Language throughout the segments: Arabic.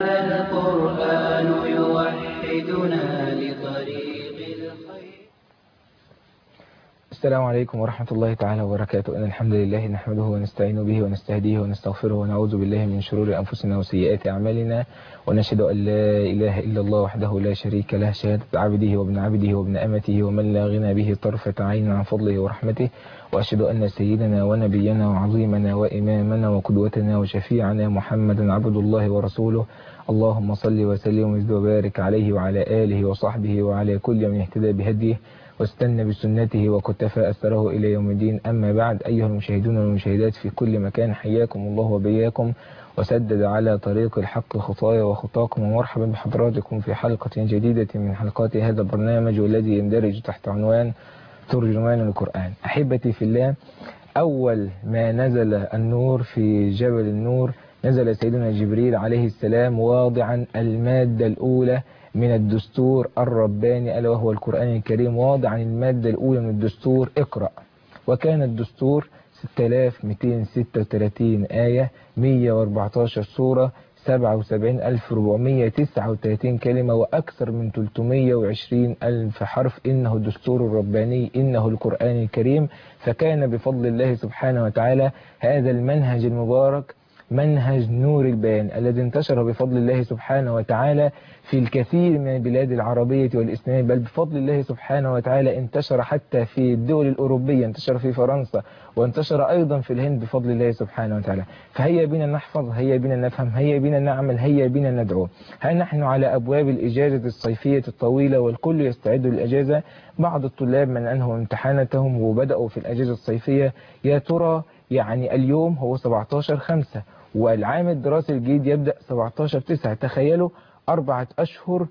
القرآن يوحدنا لطريق الخير. السلام عليكم ورحمة الله تعالى وبركاته. إن الحمد لله نحمده ونستعين به ونستهديه ونستغفره ونعوذ بالله من شرور أنفسنا وسيئات أعمالنا، ونشهد أن لا إله إلا الله وحده لا شريك له، شهادة عبده وابن عبده وابن أمته ومن لا غنى به طرفة عين عن فضله ورحمته، وأشهد أن سيدنا ونبينا وعظيمنا وإمامنا وقدوتنا وشفيعنا محمدا عبد الله ورسوله. اللهم صل وسلم وزد وبارك عليه وعلى آله وصحبه وعلى كل من اهتدى بهديه واستنى بسنته وكتفى أثره إلى يوم الدين. أما بعد، أيها المشاهدون والمشاهدات في كل مكان، حياكم الله وبياكم وسدد على طريق الحق خطايا وخطاكم، ومرحبا بحضراتكم في حلقة جديدة من حلقات هذا البرنامج والذي يندرج تحت عنوان ترجمان القرآن. أحبتي في الله، أول ما نزل النور في جبل النور نزل سيدنا جبريل عليه السلام واضعا المادة الأولى من الدستور الرباني ألا وهو القرآن الكريم، واضعا المادة الأولى من الدستور اقرأ. وكان الدستور 6236 آية، 114 سورة، 77439 كلمة، وأكثر من 320 ألف حرف. إنه الدستور الرباني، إنه القرآن الكريم. فكان بفضل الله سبحانه وتعالى هذا المنهج المبارك منهج نور البيان الذي انتشر بفضل الله سبحانه وتعالى في الكثير من البلاد العربية والإسلامية، بل بفضل الله سبحانه وتعالى انتشر حتى في الدول الأوروبية، انتشر في فرنسا، وانتشر أيضا في الهند بفضل الله سبحانه وتعالى. فهيا بنا نحفظ، هيا بنا نفهم، هيا بنا نعمل، هيا بنا ندعو. ها نحن على أبواب الإجازة الصيفية الطويلة والكل يستعد للإجازة. بعض الطلاب من أنهوا امتحاناتهم وبدأوا في الإجازة الصيفية، يا ترى يعني اليوم هو 17/5 والعام الدراسي الجديد يبدأ 17/9. تخيلوا 4 أشهر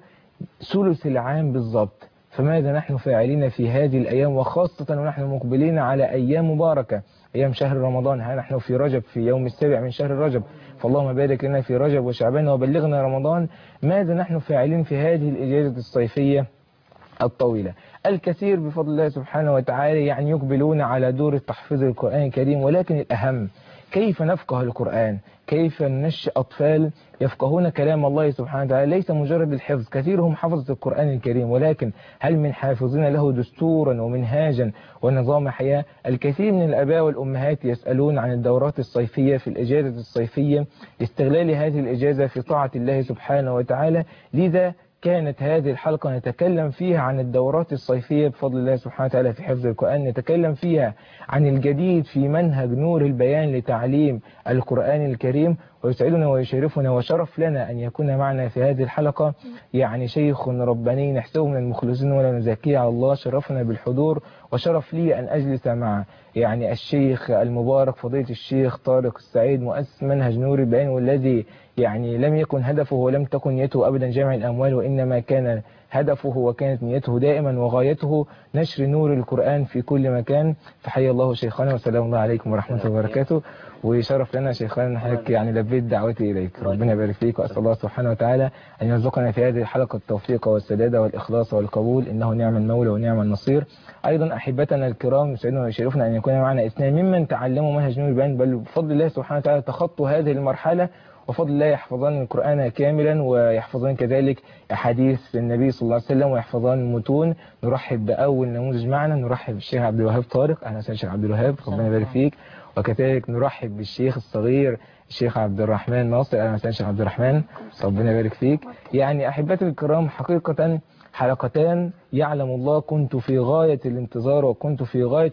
ثلث العام بالضبط. فماذا نحن فاعلين في هذه الأيام، وخاصة ونحن مقبلين على أيام مباركة، أيام شهر رمضان. ها نحن في رجب، في يوم 7 من شهر رجب، فاللهم بارك لنا في رجب وشعبان وبلغنا رمضان. ماذا نحن فاعلين في هذه الإجازة الصيفية الطويلة؟ الكثير بفضل الله سبحانه وتعالى يعني يقبلون على دور تحفيظ القرآن الكريم، ولكن الأهم كيف نفقه القرآن، كيف ننشئ أطفال يفقهون كلام الله سبحانه وتعالى، ليس مجرد الحفظ. كثيرهم حفظ القرآن الكريم، ولكن هل من حافظين له دستورا ومنهاجا ونظام حياة؟ الكثير من الآباء والأمهات يسألون عن الدورات الصيفية في الإجازة الصيفية لاستغلال هذه الإجازة في طاعة الله سبحانه وتعالى. لذا كانت هذه الحلقة نتكلم فيها عن الدورات الصيفية بفضل الله سبحانه وتعالى في حفظ القرآن، نتكلم فيها عن الجديد في منهج نور البيان لتعليم القرآن الكريم. ويسعدنا ويشرفنا وشرف لنا أن يكون معنا في هذه الحلقة يعني شيخ رباني نحسبه من المخلصين ولا نزكيه على الله. شرفنا بالحضور، وشرف لي أن أجلس مع يعني الشيخ المبارك فضيلة الشيخ طارق السعيد، مؤسس منهج نور البيان، والذي يعني لم يكن هدفه ولم تكن نيته أبدا جمع الأموال، وإنما كان هدفه وكانت نيته دائما وغايته نشر نور القرآن في كل مكان. فحيا الله شيخنا وسلام الله عليكم ورحمة الله وبركاته. وشرف لنا شيخنا ان حضرتك يعني لبيت دعوتي اليك. ربنا يبارك فيك، واسال الله سبحانه وتعالى ان يرزقنا في هذه الحلقه التوفيق والسداده والاخلاص والقبول، انه نعم المولى ونعم النصير. ايضا احبتنا الكرام، يسعدنا ويشرفنا ان يكون معنا اثنان ممن تعلموا منهج نور البيان، بل بفضل الله سبحانه وتعالى تخطوا هذه المرحله، وفضل الله يحفظان القرآن كاملا، ويحفظان كذلك أحاديث النبي صلى الله عليه وسلم، ويحفظان متون. نرحب بأول نموذج معنا، نرحب بالشيخ عبد الوهاب طارق. أهلا وسهلا شيخ عبد الوهاب، ربنا يبارك فيك. وكذلك نرحب بالشيخ الصغير الشيخ عبد الرحمن ناصر. أهلا وسهلا شيخ عبد الرحمن، ربنا يبارك فيك. يعني أحبتي الكرام، حقيقة حلقتان يعلم الله كنت في غاية الانتظار وكنت في غاية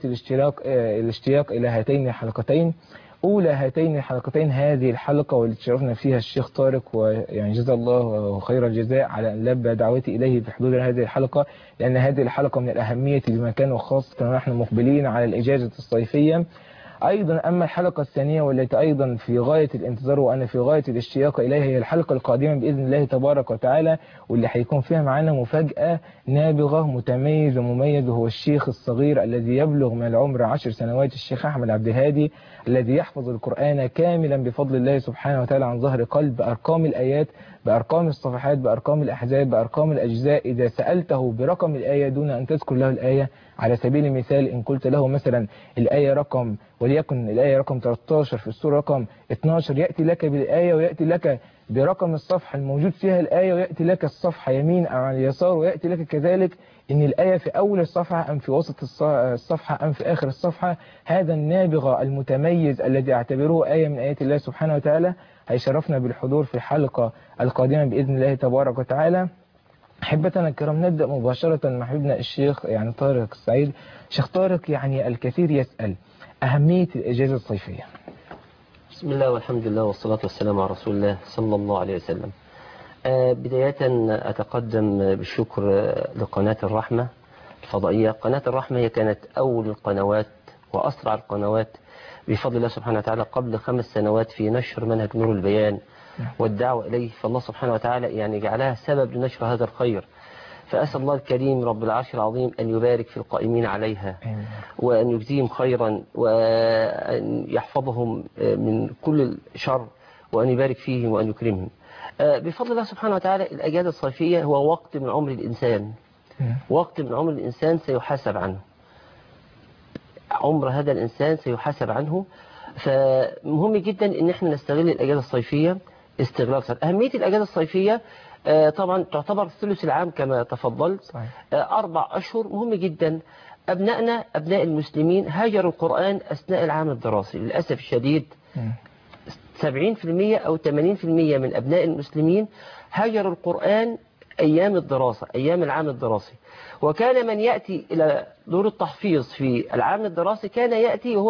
الاشتياق إلى هاتين الحلقتين. أولى هاتين الحلقتين هذه الحلقة والتي شرفنا فيها الشيخ طارق، ويعني جزا الله خير الجزاء على أن لبى دعوتي إليه بحضور هذه الحلقة، لأن هذه الحلقة من الأهمية بمكان، وخاصة ونحن مقبلين على الإجازة الصيفية. أيضا أما الحلقة الثانية والتي أيضا في غاية الانتظار وأنا في غاية الاشتياق إليها، هي الحلقة القادمة بإذن الله تبارك وتعالى، واللي هيكون فيها معنا مفاجأة نابغة متميز ومميز، وهو الشيخ الصغير الذي يبلغ من العمر 10 سنوات، الشيخ أحمد عبد الهادي، الذي يحفظ القرآن كاملا بفضل الله سبحانه وتعالى عن ظهر قلب، بأرقام الآيات، بأرقام الصفحات، بأرقام الأحزاب، بأرقام الأجزاء. إذا سألته برقم الآية دون أن تذكر له الآية، على سبيل المثال إن قلت له مثلا الآية وليكن الآية رقم 13 في السورة رقم 12، يأتي لك بالآية ويأتي لك برقم الصفحة الموجود فيها الآية، ويأتي لك الصفحة يمين أو على اليسار، ويأتي لك كذلك إن الآية في أول الصفحة أم في وسط الصفحة أم في آخر الصفحة. هذا النابغة المتميز الذي أعتبره آية من آيات الله سبحانه وتعالى هيشرفنا بالحضور في الحلقة القادمة بإذن الله تبارك وتعالى. أحبتنا الكرام، نبدأ مباشرة مع حبيبنا الشيخ طارق السعيد. شيخ طارق، الكثير يسأل أهمية الإجازة الصيفية. بسم الله والحمد لله والصلاة والسلام على رسول الله صلى الله عليه وسلم. بداية أتقدم بالشكر لقناة الرحمة الفضائية. قناة الرحمة هي كانت أول القنوات وأسرع القنوات بفضل الله سبحانه وتعالى قبل 5 سنوات في نشر منهج نور البيان والدعوة إليه، فالله سبحانه وتعالى جعلها سبب لنشر هذا الخير. فأسأل الله الكريم رب العرش العظيم أن يبارك في القائمين عليها، وأن يجزيهم خيرا، وأن يحفظهم من كل شر، وأن يبارك فيهم وأن يكرمهم. بفضل الله سبحانه وتعالى الأجازة الصيفية هو وقت من عمر الإنسان، وقت من عمر الإنسان سيحاسب عنه، عمر هذا الإنسان سيحاسب عنه. فمهم جدا أن احنا نستغل الأجازة الصيفية استغلال صحيح. أهمية الأجازة الصيفية طبعا تعتبر ثلث العام كما تفضلت، 4 أشهر. مهم جدا، أبناء المسلمين هاجروا القرآن أثناء العام الدراسي. للأسف الشديد 70% أو 80% من أبناء المسلمين هاجروا القرآن أيام الدراسة، أيام العام الدراسي. وكان من يأتي إلى دور التحفيظ في العام الدراسي كان يأتي وهو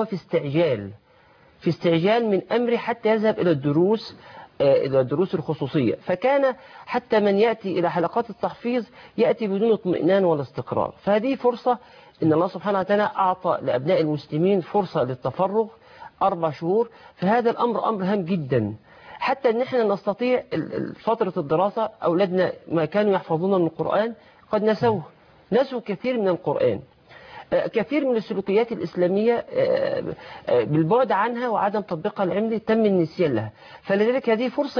في استعجال من أمره حتى يذهب إلى الدروس الخصوصية. فكان حتى من يأتي إلى حلقات التحفيظ يأتي بدون اطمئنان ولا استقرار. فهذه فرصة إن الله سبحانه وتعالى أعطى لأبناء المسلمين فرصة للتفرغ 4 شهور. فهذا الأمر أمر هام جدا، حتى أن احنا نستطيع فترة الدراسة أولادنا ما كانوا يحفظون من القرآن قد نسوا كثير من القرآن. كثير من السلوكيات الإسلامية بالبعد عنها وعدم تطبيقها العملي تم النسيان لها. فلذلك هذه فرصة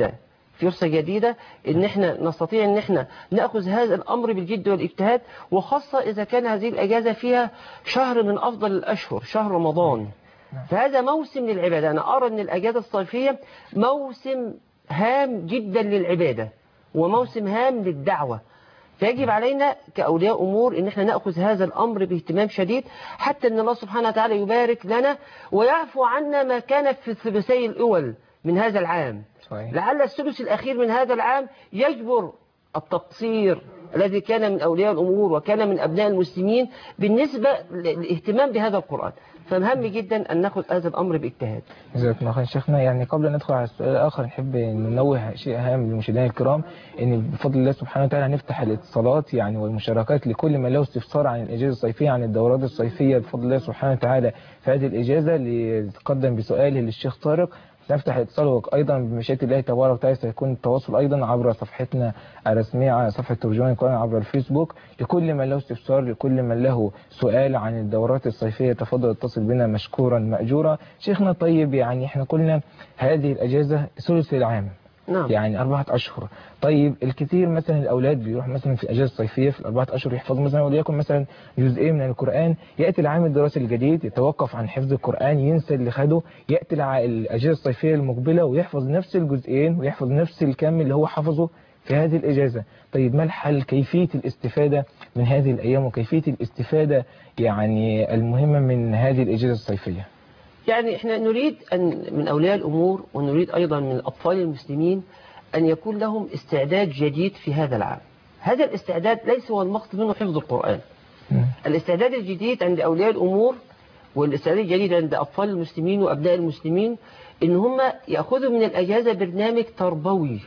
جديدة ان احنا نستطيع ان احنا نأخذ هذا الأمر بالجد والاجتهاد، وخاصة إذا كان هذه الأجازة فيها شهر من أفضل الأشهر، شهر رمضان. فهذا موسم للعبادة. أنا أرى أن الأجازة الصيفية موسم هام جدا للعبادة وموسم هام للدعوة. فيجب علينا كأولياء أمور إن احنا نأخذ هذا الأمر باهتمام شديد، حتى أن الله سبحانه وتعالى يبارك لنا ويعفو عنا ما كان في الثلثي الأول من هذا العام. لعل الثلث الأخير من هذا العام يجبر التقصير الذي كان من أولياء الأمور وكان من أبناء المسلمين بالنسبة للاهتمام بهذا القرآن. فمهم جدا أن نأخذ هذا الأمر باجتهاد. جزاكم الله خير شيخنا. قبل أن ندخل على السؤال الآخر نحب ننوه شيء هام للمشاهدين الكرام، إن بفضل الله سبحانه وتعالى هنفتح الاتصالات والمشاركات لكل من له استفسار عن الإجازة الصيفية، عن الدورات الصيفية بفضل الله سبحانه وتعالى في هذه الإجازة، ليتقدم بسؤاله للشيخ طارق. نفتح الاتصال، أيضا بمشيئة الله تبارك وتعالى سيكون التواصل أيضا عبر صفحتنا الرسمية على صفحة ترجمان القرآن عبر الفيسبوك. لكل من له استفسار، لكل من له سؤال عن الدورات الصيفية، تفضل اتصل بنا مشكورا مأجورا. شيخنا طيب، احنا قلنا هذه الأجازة ثلث العام، نعم. 4 أشهر. طيب الكثير مثلا الأولاد بيروح مثلا في الأجازة الصيفية في 4 أشهر يحفظ مثلا وليكن مثلا جزئين من القرآن، يأتي العام الدراسي الجديد يتوقف عن حفظ القرآن، ينسى اللي خده، يأتي الأجازة الصيفية المقبلة ويحفظ نفس الجزئين ويحفظ نفس الكم اللي هو حفظه في هذه الإجازة. طيب ما الحل؟ كيفية الاستفادة من هذه الأيام وكيفية الاستفادة المهمة من هذه الإجازة الصيفية؟ احنا نريد أن من أولياء الأمور ونريد أيضا من الأطفال المسلمين أن يكون لهم استعداد جديد في هذا العام. هذا الاستعداد ليس هو المقصد منه حفظ القرآن. الاستعداد الجديد عند أولياء الأمور والاستعداد الجديد عند أطفال المسلمين وأبناء المسلمين إن هم يأخذوا من الأجازة برنامج تربوي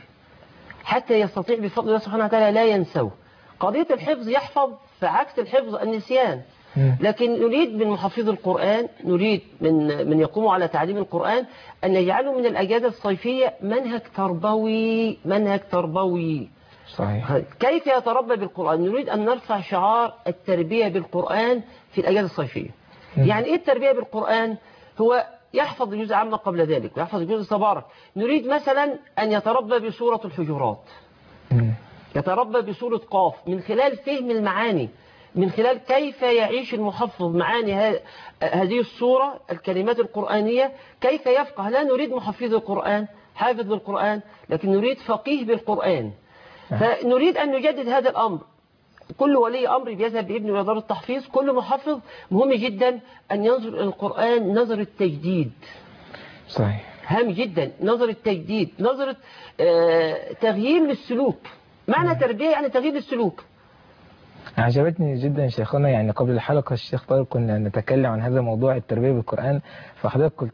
حتى يستطيع بفضل الله سبحانه وتعالى لا ينسوا. قضية الحفظ يحفظ، فعكس الحفظ النسيان. لكن نريد من محافظ القرآن، نريد من يقوموا على تعليم القرآن أن يجعلوا من الأجازة الصيفية منهج تربوي. صحيح. كيف يتربى بالقرآن؟ نريد أن نرفع شعار التربية بالقرآن في الأجازة الصيفية. يعني إيه التربية بالقرآن؟ هو يحفظ الجزء عما قبل ذلك ويحفظ الجزء تبارك. نريد مثلا أن يتربى بسورة الحجرات، يتربى بسورة قاف، من خلال فهم المعاني، من خلال كيف يعيش المحفظ معاني هذه السورة، الكلمات القرآنية، كيف يفقه. لا نريد محفظ القرآن حافظ للقرآن، لكن نريد فقيه بالقرآن. فنريد أن نجدد هذا الأمر. كل ولي أمر بيذهب بابنه إلى دار التحفيظ، كل محفظ مهم جدا أن ينظر إلى القرآن نظر التجديد. صحيح. هام جدا نظر التجديد، نظرة تغيير للسلوك. معنى تربية يعني تغيير للسلوك. عجبتني جدا شيخنا، يعني قبل الحلقة الشيخ طارق كنا نتكلم عن هذا موضوع التربية بالقرآن، فحضرتك قلت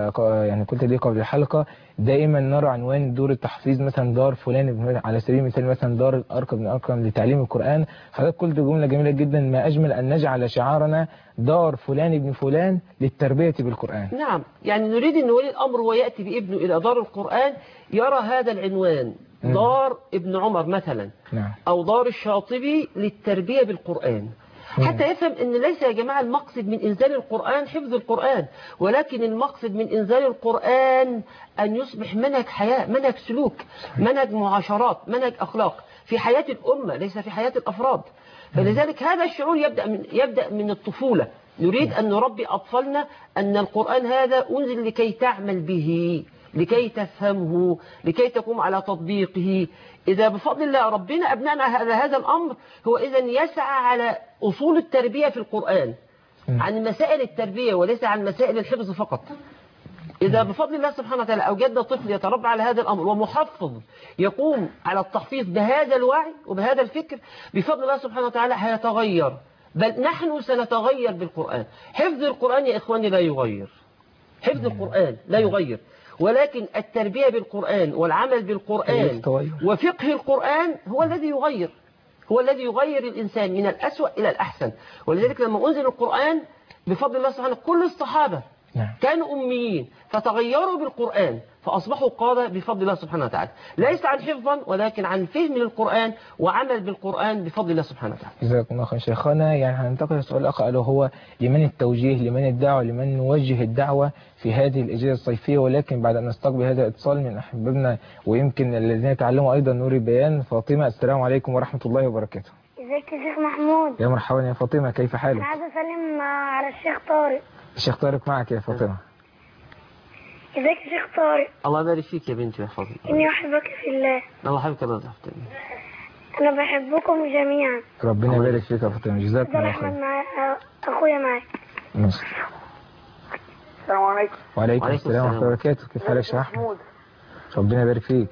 لي قبل الحلقة دائما نرى عنوان دور التحفيظ مثلا دار فلان، على سبيل المثال مثلا دار الأرقم بن أرقم لتعليم القرآن. حضرتك قلت جملة جميلة جدا، ما أجمل أن نجعل شعارنا دار فلان ابن فلان للتربية بالقرآن. نعم، يعني نريد أن ولي الأمر ويأتي بابنه إلى دار القرآن يرى هذا العنوان، دار ابن عمر مثلا، نعم. أو دار الشاطبي للتربية بالقرآن، حتى يفهم أن ليس يا جماعة المقصد من إنزال القرآن حفظ القرآن، ولكن المقصد من إنزال القرآن أن يصبح منهج حياة، منهج سلوك، منهج معاشرات، منهج أخلاق في حياة الأمة ليس في حياة الأفراد. فلذلك هذا الشعور يبدأ من الطفولة. نريد أن نربي أطفالنا أن القرآن هذا أنزل لكي تعمل به، لكي تفهمه، لكي تقوم على تطبيقه. إذا بفضل الله ربنا أبنانا على هذا الأمر، هو إذن يسعى على أصول التربية في القرآن، عن مسائل التربية وليس عن مسائل الحفظ فقط. إذا بفضل الله سبحانه وتعالى أوجدنا طفل يتربى على هذا الأمر ومحفظ يقوم على التحفيظ بهذا الوعي وبهذا الفكر، بفضل الله سبحانه وتعالى هيتغير، بل نحن سنتغير بالقرآن. حفظ القرآن يا إخواني لا يغير، حفظ القرآن لا يغير، ولكن التربية بالقرآن والعمل بالقرآن وفقه القرآن هو الذي يغير، هو الذي يغير الإنسان من الأسوأ إلى الأحسن. ولذلك لما أنزل القرآن بفضل الله سبحانه كل الصحابة كانوا أميين فتغيروا بالقرآن فأصبحوا قادة بفضل الله سبحانه وتعالى، ليس عن حفظا ولكن عن فهم للقرآن وعمل بالقرآن بفضل الله سبحانه وتعالى. جزاكم الله خير شيخنا. يعني هننتقل للسؤال الآخر، ألا هو لمن التوجيه، لمن الدعوة، لمن نوجه الدعوة في هذه الإجازة الصيفية؟ ولكن بعد أن نستقبل هذا الاتصال من أحبابنا ويمكن الذين يتعلموا أيضا نور البيان. فاطمة، السلام عليكم ورحمة الله وبركاته. ازيك يا شيخ محمود؟ يا مرحبا يا فاطمة، كيف حالك؟ أنا عايز أسلم على الشيخ طارق. الشيخ طارق معك يا فاطمة. ازيك يا شيخ طارق؟ الله يبارك فيك يا بنتي يا فاطمة. إني أحبك في الله. الله يحبك الله يحفظك. أنا بحبكم جميعا. ربنا يبارك فيك يا فاطمة، جزاكم الله خير. أخويا معاك. ماشي. السلام عليكم. وعليكم السلام ورحمة الله وبركاته. كيف حالك يا شيخ أحمد؟ ربنا يبارك فيك.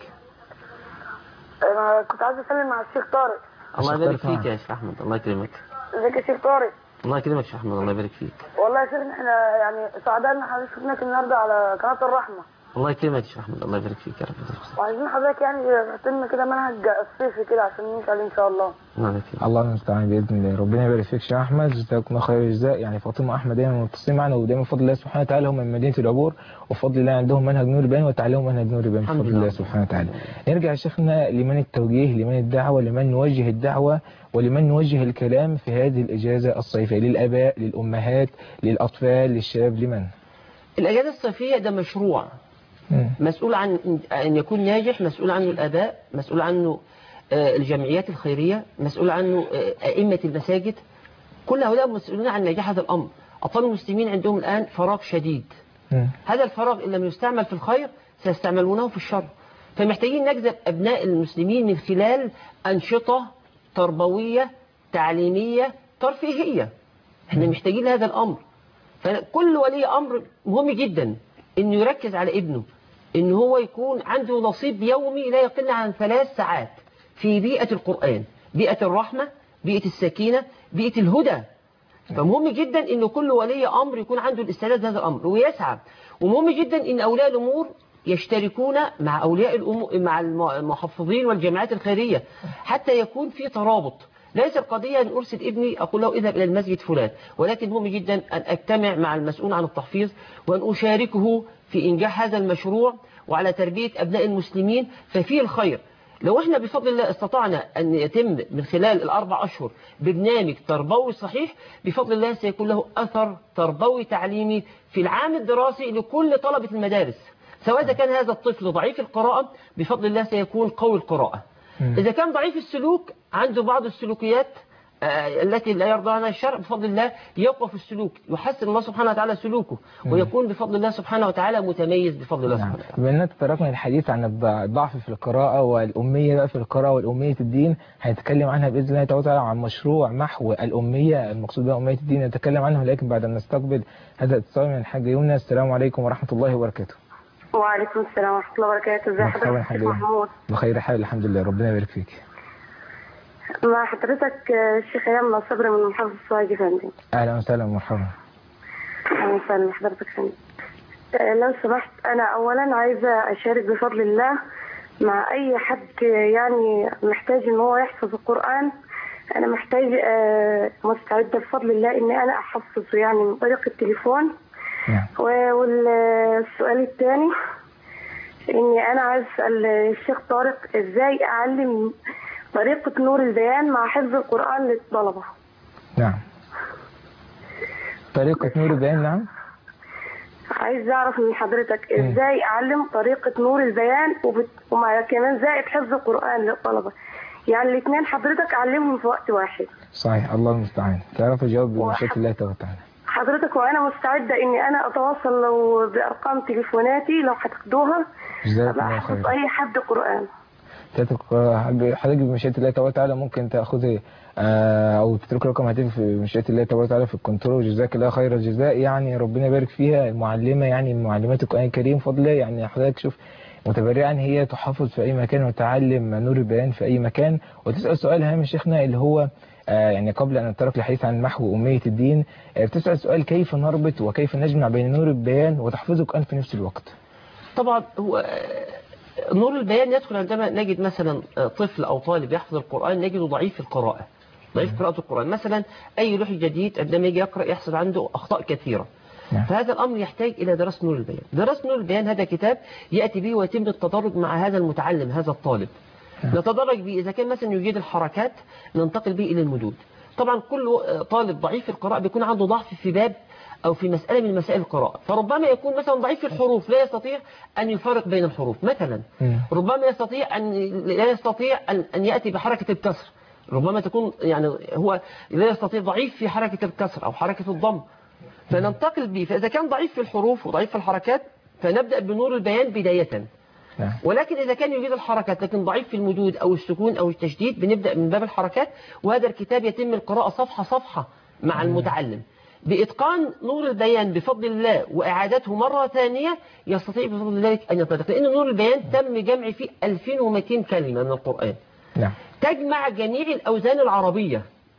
أنا كنت عايز أسلم على الشيخ طارق. الله يبارك فيك يا شيخ أحمد، الله يكرمك. ازيك يا شيخ طارق؟ الله يكرمك يا شيخ أحمد، الله يبارك فيك. والله يا شيخنا احنا يعني سعداء ان حضرتك شفناك النهارده على قناة الرحمة. الله يكرمك يا شيخ أحمد، الله يبارك فيك يا رب. وعايزين حضرتك يعني تحطلنا كده منهج الصيفي كده عشان نمشي عليه إن شاء الله. الله المستعان بإذن الله. ربنا يبارك فيك يا أحمد، جزاكم الله خير الجزاء. يعني فاطمة أحمد دايما متصلين معنا، ودايما بفضل الله سبحانه وتعالى هم من مدينة العبور، وبفضل الله عندهم منهج نور البيان وتعلموا منهج نور البيان بفضل الله سبحانه وتعالى. نرجع يا شيخنا لمن التوجيه، لمن الدعوة، لمن نوجه الدعوة ولمن نوجه الكلام في هذه الإجازة الصيفية؟ للآباء، للأمهات، للأطفال، للشباب، لمن؟ الإجازة الصيفية ده مشروع مسؤول عن أن يكون ناجح، مسؤول عنه الآباء، مسؤول عنه الجمعيات الخيرية، مسؤول عنه أئمة المساجد. كل هؤلاء مسؤولون عن نجاح هذا الأمر. أطفال المسلمين عندهم الآن فراغ شديد، هذا الفراغ إن لم يستعمل في الخير سيستعملونه في الشر. فمحتاجين نجذب أبناء المسلمين من خلال أنشطة تربوية تعليمية ترفيهية. احنا محتاجين هذا الأمر. فكل ولي أمر مهم جدا إنه يركز على ابنه، إن هو يكون عنده نصيب يومي لا يقل عن 3 ساعات في بيئة القرآن، بيئة الرحمة، بيئة السكينة، بيئة الهدى. فمهم جدا إنه كل ولي أمر يكون عنده الاستعداد لهذا الأمر ويسعى. ومهم جدا إن أولياء الأمور يشتركون مع أولياء الأمور، مع المحفظين والجماعات الخيرية، حتى يكون في ترابط. ليس القضية أن أرسل ابني أقول له اذهب إلى المسجد فلان، ولكن مهم جدا أن أجتمع مع المسؤول عن التحفيظ وأن أشاركه في إنجاح هذا المشروع وعلى تربية أبناء المسلمين، ففيه الخير. لو احنا بفضل الله استطعنا أن يتم من خلال ال4 أشهر برنامج تربوي صحيح، بفضل الله سيكون له أثر تربوي تعليمي في العام الدراسي لكل طلبة المدارس. سواء إذا كان هذا الطفل ضعيف القراءة بفضل الله سيكون قوي القراءة. إذا كان ضعيف السلوك عنده بعض السلوكيات التي لا يرضى عنها الشرع بفضل الله يقوى في السلوك، يحسن الله سبحانه وتعالى سلوكه، ويكون بفضل الله سبحانه وتعالى متميز بفضل الله سبحانه وتعالى. بما أننا تطرقنا الحديث عن الضعف في القراءة والأمية بقى في القراءة والأمية الدين، هنتكلم عنها بإذن الله تعالى عن مشروع محو الأمية المقصود بها أمية الدين، نتكلم عنه لكن بعد أن نستقبل هذا الاتصال من الحاجة يمنى. السلام عليكم ورحمة الله وبركاته. وعليكم السلام ورحمة الله وبركاته. ازي حضرتك يا محمود؟ بخير حال الحمد لله، ربنا يبارك فيك. مع حضرتك الشيخ ايمن صبري من محافظة سوهاج يا فندم. أهلا وسهلا ومرحبا. اهلا وسهلا بحضرتك يا فندم. لو سمحت، انا اولا عايزة اشارك بفضل الله مع اي حد يعني محتاج ان هو يحفظ القرآن. انا محتاج مستعدة بفضل الله ان انا احفظه يعني من طريق التليفون. والسؤال الثاني اني انا عايز اسال الشيخ طارق ازاي اعلم طريقة نور البيان مع حفظ القرآن للطلبة. نعم، طريقة نور البيان. نعم، عايز اعرف من حضرتك ازاي اعلم طريقة نور البيان ومع كمان زائد حفظ القرآن للطلبة، يعني الاثنين حضرتك اعلمهم في وقت واحد. صحيح، الله المستعان. تعرف تجاوب بمشيئة الله تعالى حضرتك، وانا مستعدة اني انا اتواصل لو بارقام تليفوناتي لو هتاخدوها احفظ اي حد قرآن. حضرتك بمشيئة الله تعالى ممكن تاخذي او تترك رقم هاتف بمشيئة الله تعالى في الكنترول. جزاك الله خير الجزاء، يعني ربنا يبارك فيها. المعلمة يعني من معلمات القرآن الكريم فضلا، يعني حضرتك شوف متبرعا هي تحافظ في اي مكان وتعلم نور البيان في اي مكان. وتسأل سؤال هام شيخنا اللي هو يعني قبل أن نتطرق للحديث عن محو أمية الدين، بتسأل سؤال كيف نربط وكيف نجمع بين نور البيان وتحفيظ القرآن في نفس الوقت؟ طبعا هو نور البيان يدخل عندما نجد مثلا طفل أو طالب يحفظ القرآن نجده ضعيف في القراءة، ضعيف قراءة القرآن. مثلا أي لوح جديد عندما يجي يقرأ يحصل عنده أخطاء كثيرة. فهذا الأمر يحتاج إلى دراسة نور البيان. دراسة نور البيان هذا كتاب يأتي به ويتم التدرج مع هذا المتعلم هذا الطالب. نتدرج به، إذا كان مثلا يجيد الحركات ننتقل به إلى المدود. طبعا كل طالب ضعيف في القراءة بيكون عنده ضعف في باب أو في مسألة من مسائل القراءة، فربما يكون مثلا ضعيف في الحروف لا يستطيع أن يفرق بين الحروف مثلا، ربما لا يستطيع أن يأتي بحركة الكسر، ربما تكون يعني هو لا يستطيع، ضعيف في حركة الكسر أو حركة الضم، فننتقل به. فإذا كان ضعيف في الحروف وضعيف في الحركات فنبدأ بنور البيان بداية. ولكن إذا كان يجيد الحركات لكن ضعيف في المدود أو السكون أو التشديد بنبدأ من باب الحركات. وهذا الكتاب يتم القراءة صفحة صفحة مع المتعلم بإتقان نور البيان بفضل الله، وإعادته مرة ثانية يستطيع بفضل ذلك أن يطلق، لأن نور البيان تم جمع فيه 2200 كلمة من القرآن. تجمع جميع الأوزان العربية،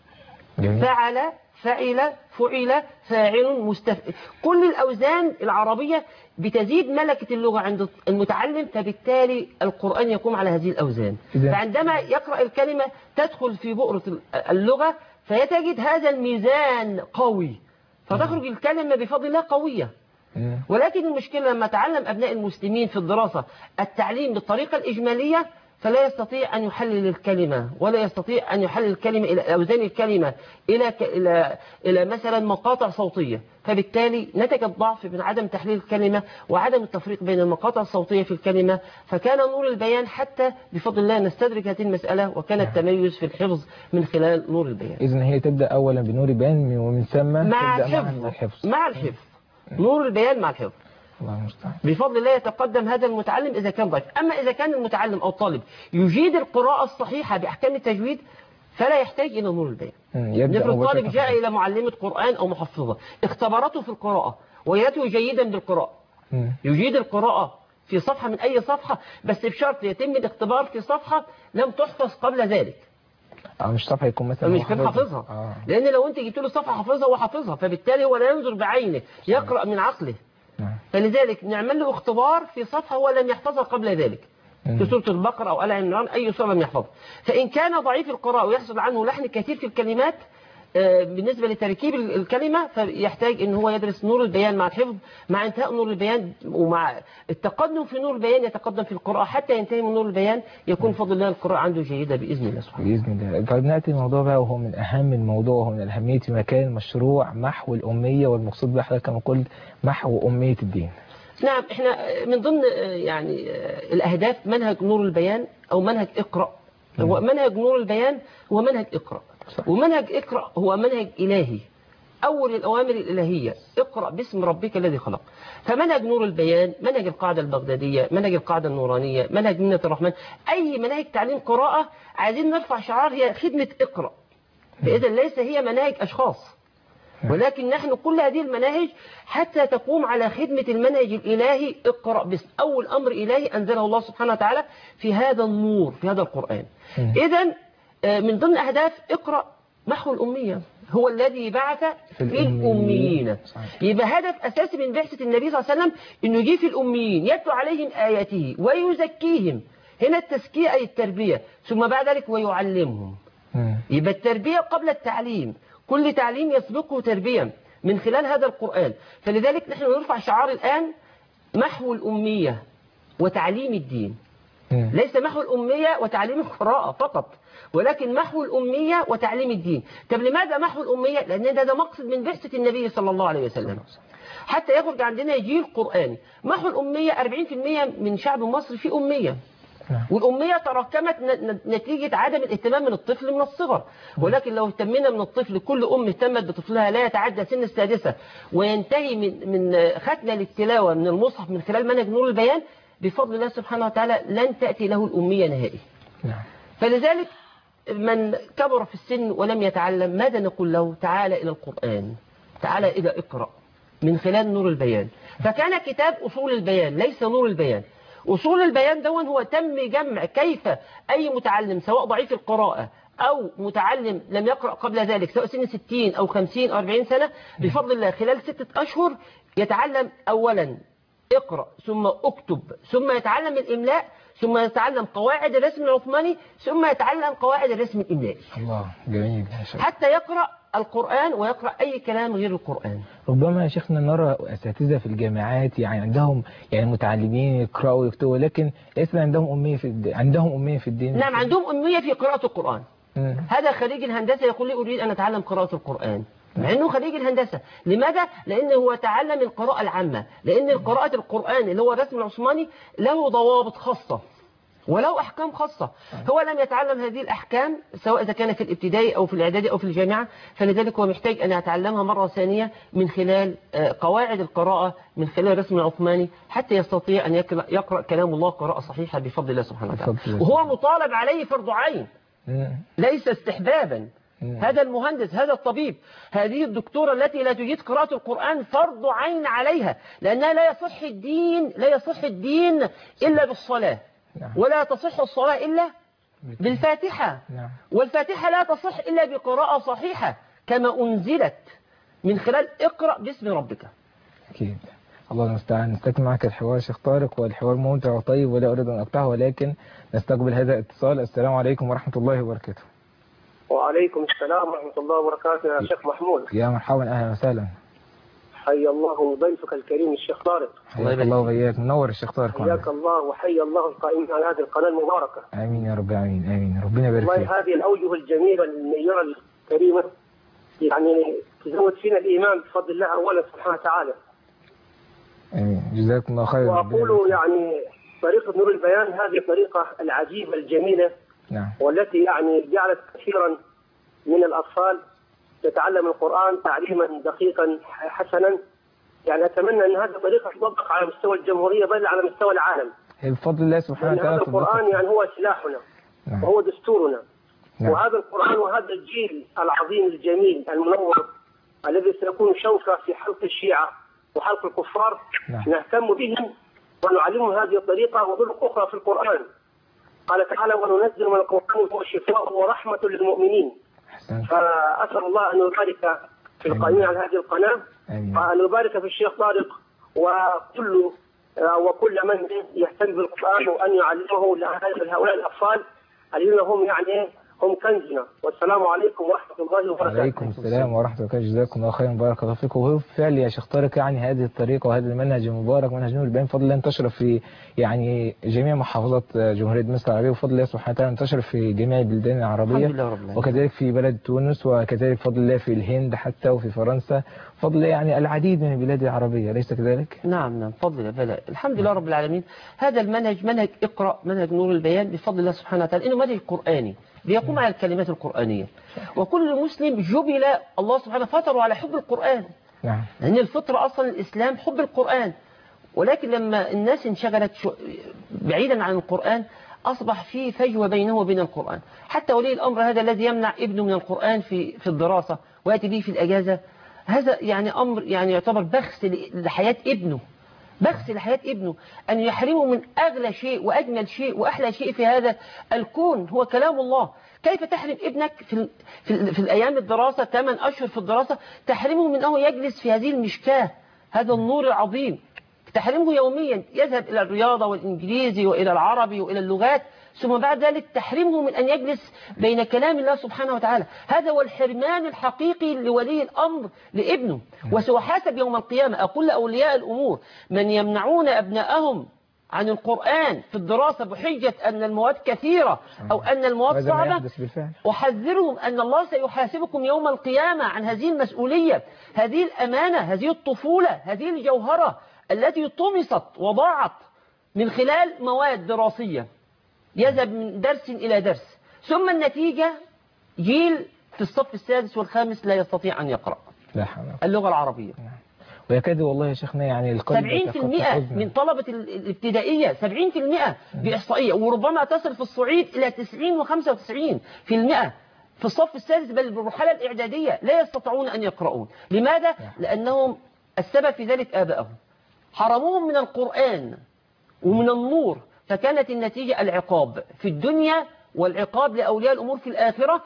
فعل، فعل، فعل، فاعل، مستفعل، كل الأوزان العربية بتزيد ملكة اللغة عند المتعلم، فبالتالي القرآن يقوم على هذه الأوزان. فعندما يقرأ الكلمة تدخل في بؤرة اللغة فيتجد هذا الميزان قوي، فتخرج الكلمة بفضل الله قوية. ولكن المشكلة لما تعلم أبناء المسلمين في الدراسة التعليم بالطريقة الإجمالية فلا يستطيع أن يحلل الكلمة، ولا يستطيع أن يحلل الكلمة إلى أوزان الكلمة إلى مثلا مقاطع صوتية، فبالتالي نتج الضعف من عدم تحليل الكلمة وعدم التفريق بين المقاطع الصوتية في الكلمة. فكان نور البيان حتى بفضل الله نستدرك هذه المسألة، وكان التميز في الحفظ من خلال نور البيان. إذن هي تبدأ أولا بنور البيان ومن ثم مع الحفظ. مع الحفظ نور البيان مع الحفظ. بفضل الله يتقدم هذا المتعلم إذا كان ضعيف. أما إذا كان المتعلم أو الطالب يجيد القراءة الصحيحة بأحكام التجويد فلا يحتاج إلى نور البيان. نفرض الطالب جاء إلى معلمة قرآن أو محفظة اختبرته في القراءة وجدته جيدا بالقراءة، يجيد القراءة في صفحة من أي صفحة، بس بشرط يتم الاختبار في صفحة لم تحفظ قبل ذلك. مش صفحة يكون مثلا مش كان حافظها. لأن لو أنت جبت له صفحة حافظها وحافظها فبالتالي هو لا ينظر بعينه، يقرأ من عقله. فلذلك نعمل له اختبار في صفحة هو لم يحفظها قبل ذلك، في سورة البقرة أو آل عمران أي سورة لم يحفظها. فإن كان ضعيف القراءة ويحصل عنه لحن كثير في الكلمات بالنسبة لتركيب الكلمة فيحتاج ان هو يدرس نور البيان مع الحفظ. مع انتهاء نور البيان ومع التقدم في نور البيان يتقدم في القراءة حتى ينتهي من نور البيان يكون فضل الله القراءة عنده جيدة بإذن الله سبحانه. بإذن الله. طيب نأتي الموضوع بقى وهو من أهم الموضوع وهو من الأهمية في مكان مشروع محو الأمية، والمقصود بحضرتك كما قلت محو أمية الدين. نعم، احنا من ضمن يعني الأهداف منهج نور البيان أو منهج اقرأ. هو منهج نور البيان هو منهج اقرأ. صح. ومنهج اقرأ هو منهج إلهي، أول الأوامر الإلهية اقرأ باسم ربك الذي خلق. فمنهج نور البيان، منهج القاعدة البغدادية، منهج القاعدة النورانية، منهج منة الرحمن، أي منهج تعليم قراءة عايزين نرفع شعار هي خدمة اقرأ. فإذا ليس هي مناهج أشخاص، ولكن نحن كل هذه المناهج حتى تقوم على خدمة المنهج الإلهي اقرأ باسم، أول أمر إلهي أنزله الله سبحانه وتعالى في هذا النور في هذا القرآن. إذا من ضمن أهداف اقرأ محو الأمية، هو الذي بعث في الأميين. يبقى هدف أساسي من بعثة النبي صلى الله عليه وسلم إنه يجي في الأميين يتلو عليهم آياته ويزكيهم. هنا التزكية أي التربية، ثم بعد ذلك ويعلمهم. يبقى التربية قبل التعليم، كل تعليم يسبقه تربية من خلال هذا القرآن. فلذلك نحن نرفع شعار الآن محو الأمية وتعليم الدين، ليس محو الأمية وتعليم القراءة فقط، ولكن محو الأمية وتعليم الدين. طب لماذا محو الأمية؟ لأن ده مقصد من بعثة النبي صلى الله عليه وسلم، حتى يخرج عندنا جيل قرآني. محو الأمية 40% من شعب مصر في أمية، والأمية تراكمت نتيجة عدم الاهتمام من الطفل من الصغر. ولكن لو اهتمنا من الطفل، كل أم اهتمت بطفلها لا يتعدى سن السادسة وينتهي من ختم للتلاوة من المصحف من خلال منهج نور البيان، بفضل الله سبحانه وتعالى لن تأتي له الأمية نهائي. فلذلك من كبر في السن ولم يتعلم ماذا نقول له؟ تعالى إلى القرآن، تعالى إلى اقرأ من خلال نور البيان. فكان كتاب أصول البيان ليس نور البيان. أصول البيان دون هو تم جمع كيف أي متعلم سواء ضعيف القراءة أو متعلم لم يقرأ قبل ذلك سواء سن 60 أو 50 أو 40 سنة، بفضل الله خلال 6 أشهر يتعلم أولا اقرأ ثم اكتب ثم يتعلم الإملاء ثم يتعلم قواعد الرسم العثماني ثم يتعلم قواعد الرسم الإملائي. الله جميل حتى يقرأ القرآن ويقرأ أي كلام غير القرآن. ربما يا شيخنا نرى أساتذة في الجامعات يعني عندهم يعني متعلمين يقرأوا ويكتبوا، ولكن ليس عندهم أمية في الدين. عندهم أمية في الدين. نعم عندهم أمية في قراءة القرآن. هذا خريج الهندسة يقول لي أريد أن أتعلم قراءة القرآن، مع أنه خريج الهندسة. لماذا؟ لأنه هو تعلم القراءة العامة، لأن قراءة القرآن اللي هو الرسم العثماني له ضوابط خاصة وله أحكام خاصة. هو لم يتعلم هذه الأحكام سواء إذا كان في الابتدائي أو في الإعدادي أو في الجامعة، فلذلك هو محتاج أن يتعلمها مرة ثانية من خلال قواعد القراءة من خلال الرسم العثماني حتى يستطيع أن يقرأ كلام الله قراءة صحيحة بفضل الله سبحانه وتعالى. وهو مطالب عليه فرض عين ليس استحبابا. هذا المهندس، هذا الطبيب، هذه الدكتورة التي لا تجيد قراءة القرآن فرض عين عليها، لأنها لا يصح الدين إلا بالصلاة، ولا تصح الصلاة إلا بالفاتحة، والفاتحة لا تصح إلا بقراءة صحيحة كما أنزلت من خلال اقرأ باسم ربك. أكيد. الله المستعان. نستكمل معك الحوار شيخ طارق، والحوار ممتع وطيب ولا أريد أن أقطعه، ولكن نستقبل هذا الاتصال. السلام عليكم ورحمة الله وبركاته. وعليكم السلام ورحمة الله وبركاته يا شيخ محمود. يا مرحبا، أهلا وسهلا. حيا الله ضيفك الكريم الشيخ طارق. حياك الله وإياك. منور الشيخ طارق. حياك الله وحيا الله القائمين على هذه القناة المباركة. آمين يا رب العالمين. آمين. ربنا يبارك فيك. والله هذه الأوجه الجميلة النيرة الكريمة يعني تزود فينا الإيمان بفضل الله أولا سبحانه وتعالى. آمين. جزاكم الله خير. وأقول يعني طريقة نور البيان هذه الطريقة العجيبة الجميلة، نعم، والتي يعني جعلت كثيرا من الأطفال يتعلم القرآن تعليما دقيقا حسنا. يعني أتمنى أن هذه الطريقة تطبق على مستوى الجمهورية بل على مستوى العالم. بفضل الله سبحانه وتعالى. هذا القرآن يعني هو سلاحنا، نعم، وهو دستورنا، نعم. وهذا القرآن وهذا الجيل العظيم الجميل المنور الذي سيكون شوكة في حلق الشيعة وحلق الكفار، نعم، نهتم بهم ونعلمهم هذه الطريقة وطرق أخرى في القرآن. قال تعالى وننزل من القرآن هو شفاء ورحمة للمؤمنين. فأسأل الله أن يبارك في القائمين على هذه القناة، وأن يبارك في الشيخ طارق وكل من يهتم بالقرآن وأن يعلمه لهؤلاء الأطفال الذين هم يعني هم كنزنا. والسلام عليكم ورحمة الله وبركاته. وعليكم السلام ورحمة الله وبركاته. جزاكم الله خيرا بارك الله فيكم. وهو فعلا يا شيخ طارق يعني هذه الطريقة وهذا المنهج المبارك منهج نور البيان بفضل الله انتشر في يعني جميع محافظات جمهورية مصر العربية، وبفضل الله سبحانه وتعالى انتشر في جميع البلدان العربية، وكذلك في بلد تونس، وكذلك بفضل الله في الهند حتى وفي فرنسا، بفضل الله يعني العديد من البلاد العربية، أليس كذلك؟ نعم بفضل الله. الحمد لله رب العالمين. هذا المنهج منهج اقرأ منهج نور البيان بفضل الله سبحانه وتعالى، إنه منهج قرآني ليقوم على الكلمات القرآنية. وكل مسلم جبل الله سبحانه فطره على حب القرآن، لأن الفطرة أصلا الإسلام حب القرآن. ولكن لما الناس انشغلت بعيدا عن القرآن أصبح في فجوة بينه وبين القرآن. حتى ولي الأمر هذا الذي يمنع ابنه من القرآن في الدراسة ويأتي به في الأجازة، هذا يعني أمر يعني يعتبر بخس لحياة ابنه، بخس لحياة ابنه، أن يحرمه من أغلى شيء وأجمل شيء وأحلى شيء في هذا الكون هو كلام الله. كيف تحرم ابنك في الأيام الدراسة 8 أشهر في الدراسة، تحرمه من أنه يجلس في هذه المشكاة، هذا النور العظيم، تحرمه يوميا يذهب إلى الرياضة والإنجليزي وإلى العربي وإلى اللغات، ثم بعد ذلك تحرمه من أن يجلس بين كلام الله سبحانه وتعالى. هذا هو الحرمان الحقيقي لولي الأمر لابنه، وسيحاسب يوم القيامة. أقول لأولياء الأمور من يمنعون أبنائهم عن القرآن في الدراسة بحجة أن المواد كثيرة أو أن المواد صعبة، أحذرهم أن الله سيحاسبكم يوم القيامة عن هذه المسؤولية، هذه الأمانة، هذه الطفولة، هذه الجوهرة التي طمست وضاعت من خلال مواد دراسية، يذهب من درس إلى درس، ثم النتيجة جيل في الصف السادس والخامس لا يستطيع أن يقرأ اللغة العربية. ويكاد والله يا شيخنا يعني القلب 70% من طلبة الابتدائية 70% بإحصائية، وربما تصل في الصعيد إلى 90 و95% في الصف السادس بل بالمرحلة الإعدادية لا يستطيعون أن يقرؤون. لماذا؟ لأنهم السبب في ذلك آبائهم حرموهم من القرآن ومن النور، فكانت النتيجة العقاب في الدنيا والعقاب لأولياء الأمور في الآخرة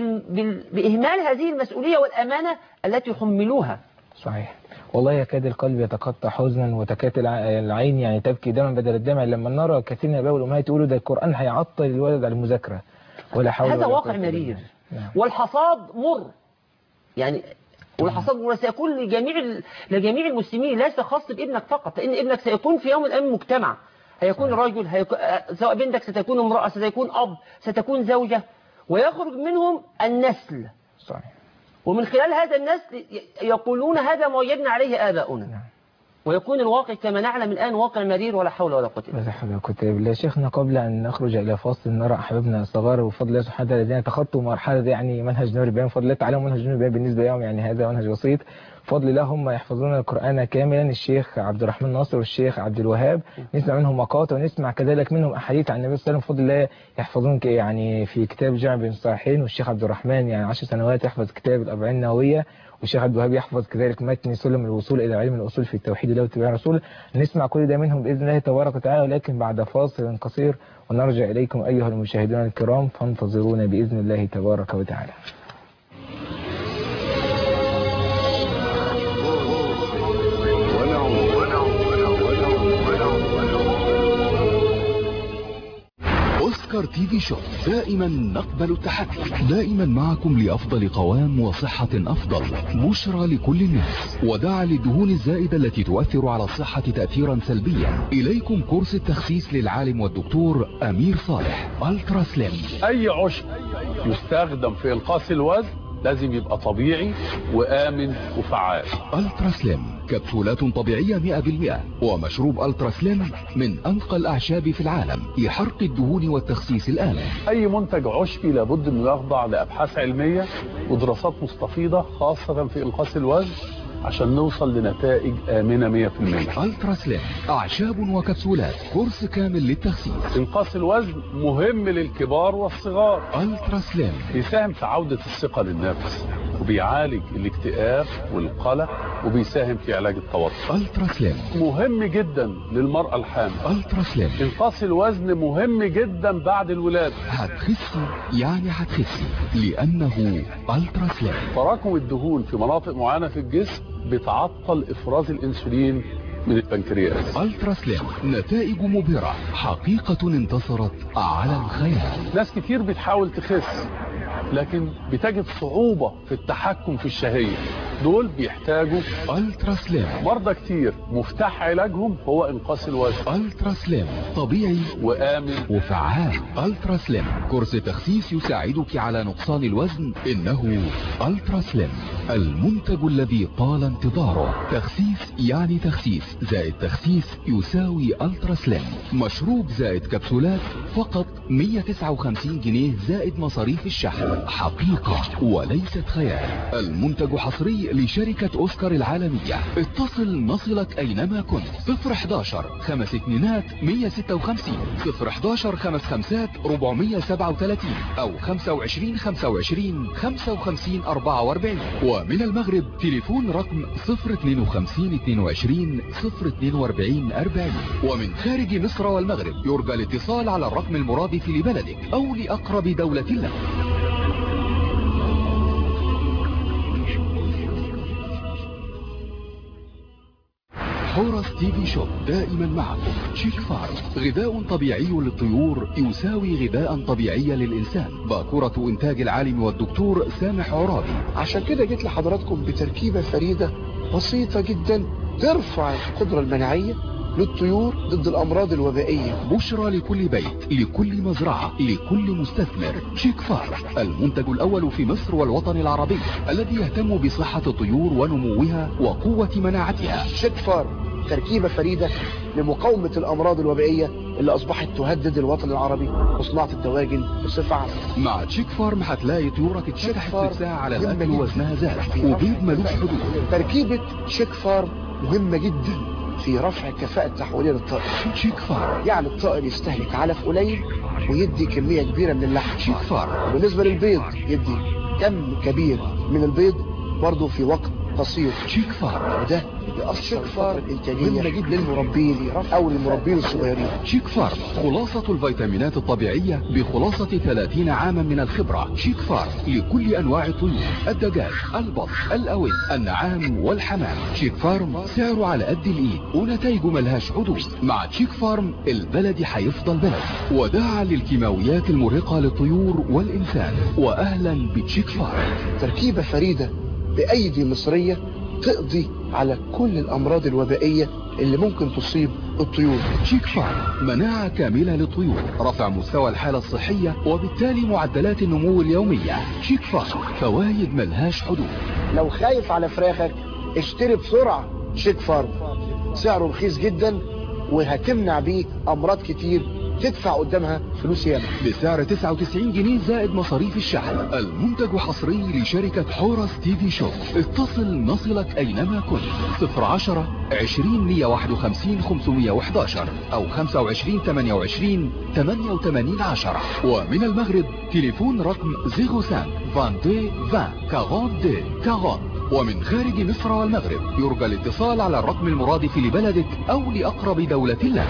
بإهمال هذه المسؤولية والأمانة التي حملوها. صحيح والله يكاد القلب يتقطع حزنا وتكاد العين يعني تبكي دما بدل الدمع لما نرى كثير من الآباء والأمهات يقولوا ده القرآن هيعطل الولد على المذاكرة ولا حول هذا ولا واقع مرير. والحصاد مر يعني، والحصاد سيكون لجميع المسلمين، ليس خاص بابنك فقط، لأن ابنك سيكون في يوم من الأيام مجتمع، هيكون رجل، سواء بنتك ستكون امرأة، ستكون أب، ستكون زوجة، ويخرج منهم النسل. صحيح. ومن خلال هذا النسل يقولون هذا ما وجدنا عليه آباؤنا. ويكون الواقع كما نعلم الآن واقع مرير ولا حول ولا قوة إلا بالله. شيخنا قبل أن نخرج إلى فاصل نرى أحبابنا الصغار وبفضل الله سبحانه وتعالى الذين تخطوا مرحلة يعني منهج نور البيان، بفضل الله تعالى منهج نور البيان بالنسبة لهم يعني هذا منهج بسيط بفضل الله، هم يحفظون القرآن كاملا، الشيخ عبد الرحمن ناصر والشيخ عبد الوهاب، نسمع منهم مقاطع ونسمع كذلك منهم أحاديث عن النبي صلى الله عليه وسلم بفضل الله، يحفظون يعني في كتاب جامع بين الصحيحين، والشيخ عبد الرحمن يعني 10 سنوات يحفظ كتاب الأربعين النووية، والشيخ عبد الوهاب يحفظ كذلك متن سلم الوصول إلى علم الأصول في التوحيد الله واتباع الرسول. نسمع كل ده منهم بإذن الله تبارك وتعالى، ولكن بعد فاصل قصير ونرجع إليكم أيها المشاهدون الكرام، فانتظرونا بإذن الله تبارك وتعالى. أوسكار تي في شوب دائما نقبل التحدي، دائما معكم لأفضل قوام وصحة أفضل، بشرى لكل الناس، وداعا للدهون الزائدة التي تؤثر على الصحة تأثيرا سلبيا. إليكم كورس التخسيس للعالم والدكتور أمير صالح ألترا سليم. أي عشب يستخدم في إنقاص الوزن لازم يبقى طبيعي وآمن وفعال. ألترا سليم كبسولات طبيعية 100%، ومشروب ألترا سليم من أنقى الأعشاب في العالم لحرق الدهون والتخسيس الآمن. أي منتج عشبي لابد أنه يخضع لأبحاث علمية ودراسات مستفيضة خاصة في إنقاص الوزن عشان نوصل لنتائج آمنة 100%. ألترا سليم أعشاب وكبسولات، كورس كامل للتخسيس. إنقاص الوزن مهم للكبار والصغار. ألترا سليم بيساهم في عودة الثقة للنفس، وبيعالج الاكتئاب والقلق، وبيساهم في علاج التوتر. ألترا سليم مهم جدا للمرأة الحامل. ألترا سليم إنقاص الوزن مهم جدا بعد الولادة. هتخسي يعني هتخسي لأنه ألترا سليم. تراكم الدهون في مناطق معينة في الجسم بتعطل إفراز الأنسولين من البنكرياس. ألترا سليم نتائج مبهرة، حقيقة انتصرت على الخيال. ناس كتير بتحاول تخس لكن بتجد صعوبة في التحكم في الشهية، دول بيحتاجوا الترا سليم. مرضى كتير مفتاح علاجهم هو انقاص الوزن. الترا سليم طبيعي وآمن وفعال. الترا سليم كورس تخسيس يساعدك على نقصان الوزن. انه الترا سليم المنتج الذي طال انتظاره. تخسيس يعني تخسيس زائد تخسيس يساوي الترا سليم. مشروب زائد كبسولات فقط 159 جنيه زائد مصاريف الشحن. حقيقة وليست خيال. المنتج حصري لشركة اوسكار العالمية. اتصل نصلك اينما كنت. 011 5 2 156 011 5 5 437 او 25 25 55 44. ومن المغرب تليفون رقم 052 22 042 40. ومن خارج مصر والمغرب يرجى الاتصال على الرقم المرادف لبلدك او لاقرب دولة لك. حورس تي في شوب دائما معكم. شيك فارم غذاء طبيعي للطيور يساوي غذاء طبيعي للإنسان. باكورة إنتاج العالم والدكتور سامح عرابي. عشان كده جيت لحضراتكم بتركيبة فريدة بسيطة جدا ترفع القدرة المناعية للطيور ضد الأمراض الوبائية. بشرى لكل بيت، لكل مزرعة، لكل مستثمر. شيك فارم المنتج الأول في مصر والوطن العربي الذي يهتم بصحة الطيور ونموها وقوة مناعتها. شيك فارم تركيبة فريدة لمقاومة الأمراض الوبائية اللي أصبحت تهدد الوطن العربي وصناعة الدواجن بصفة عامة. مع تشيك فارم هتلاقي طيورك اتشكحت نفسها على الأكل ووزنها زاد وبيض ملوش حدود. تركيبة شيك فارم مهمة جدا في رفع الكفاءة التحويلية للطائر. شيك فارم يعني الطائر يستهلك علف قليل ويدي كمية كبيرة من اللحم. شيك فارم وبالنسبة للبيض يدي كم كبير من البيض برضه في وقت قصير. شيك فارم وده بيأثر الفترة الإنتاجية للمربين أو للمربين الصغيرين. شيك فارم خلاصة الفيتامينات الطبيعية بخلاصة 30 عاما من الخبرة. شيك فارم لكل أنواع الطيور، الدجاج، البط، الأوز، النعام والحمام. شيك فارم سعره على قد الإيد ونتائجه ملهاش حدود. مع شيك فارم البلد هيفضل بلد. وداعا للكيماويات المرهقة للطيور والإنسان. وأهلا بتشيك فارم. تركيبة فريدة بأيدي مصرية تقضي على كل الأمراض الوبائية اللي ممكن تصيب الطيور. شيك فارم مناعة كاملة للطيور، رفع مستوى الحالة الصحية وبالتالي معدلات النمو اليومية. شيك فارم فوائد ملهاش حدود. لو خايف على فراخك اشتري بسرعة شيك فارم، سعره رخيص جدا وهتمنع بيه أمراض كتير تدفع قدامها فلوس ياما. بسعر 99 جنيه زائد مصاريف الشحن. المنتج حصري لشركة حورس تي في شوب. اتصل نصلك اينما كنت. 010 20 151 511 او 25 28 88 10. ومن المغرب تليفون رقم 05 22 20 42 40. ومن خارج مصر والمغرب يرجى الاتصال على الرقم المرادف لبلدك او لاقرب دولة لك.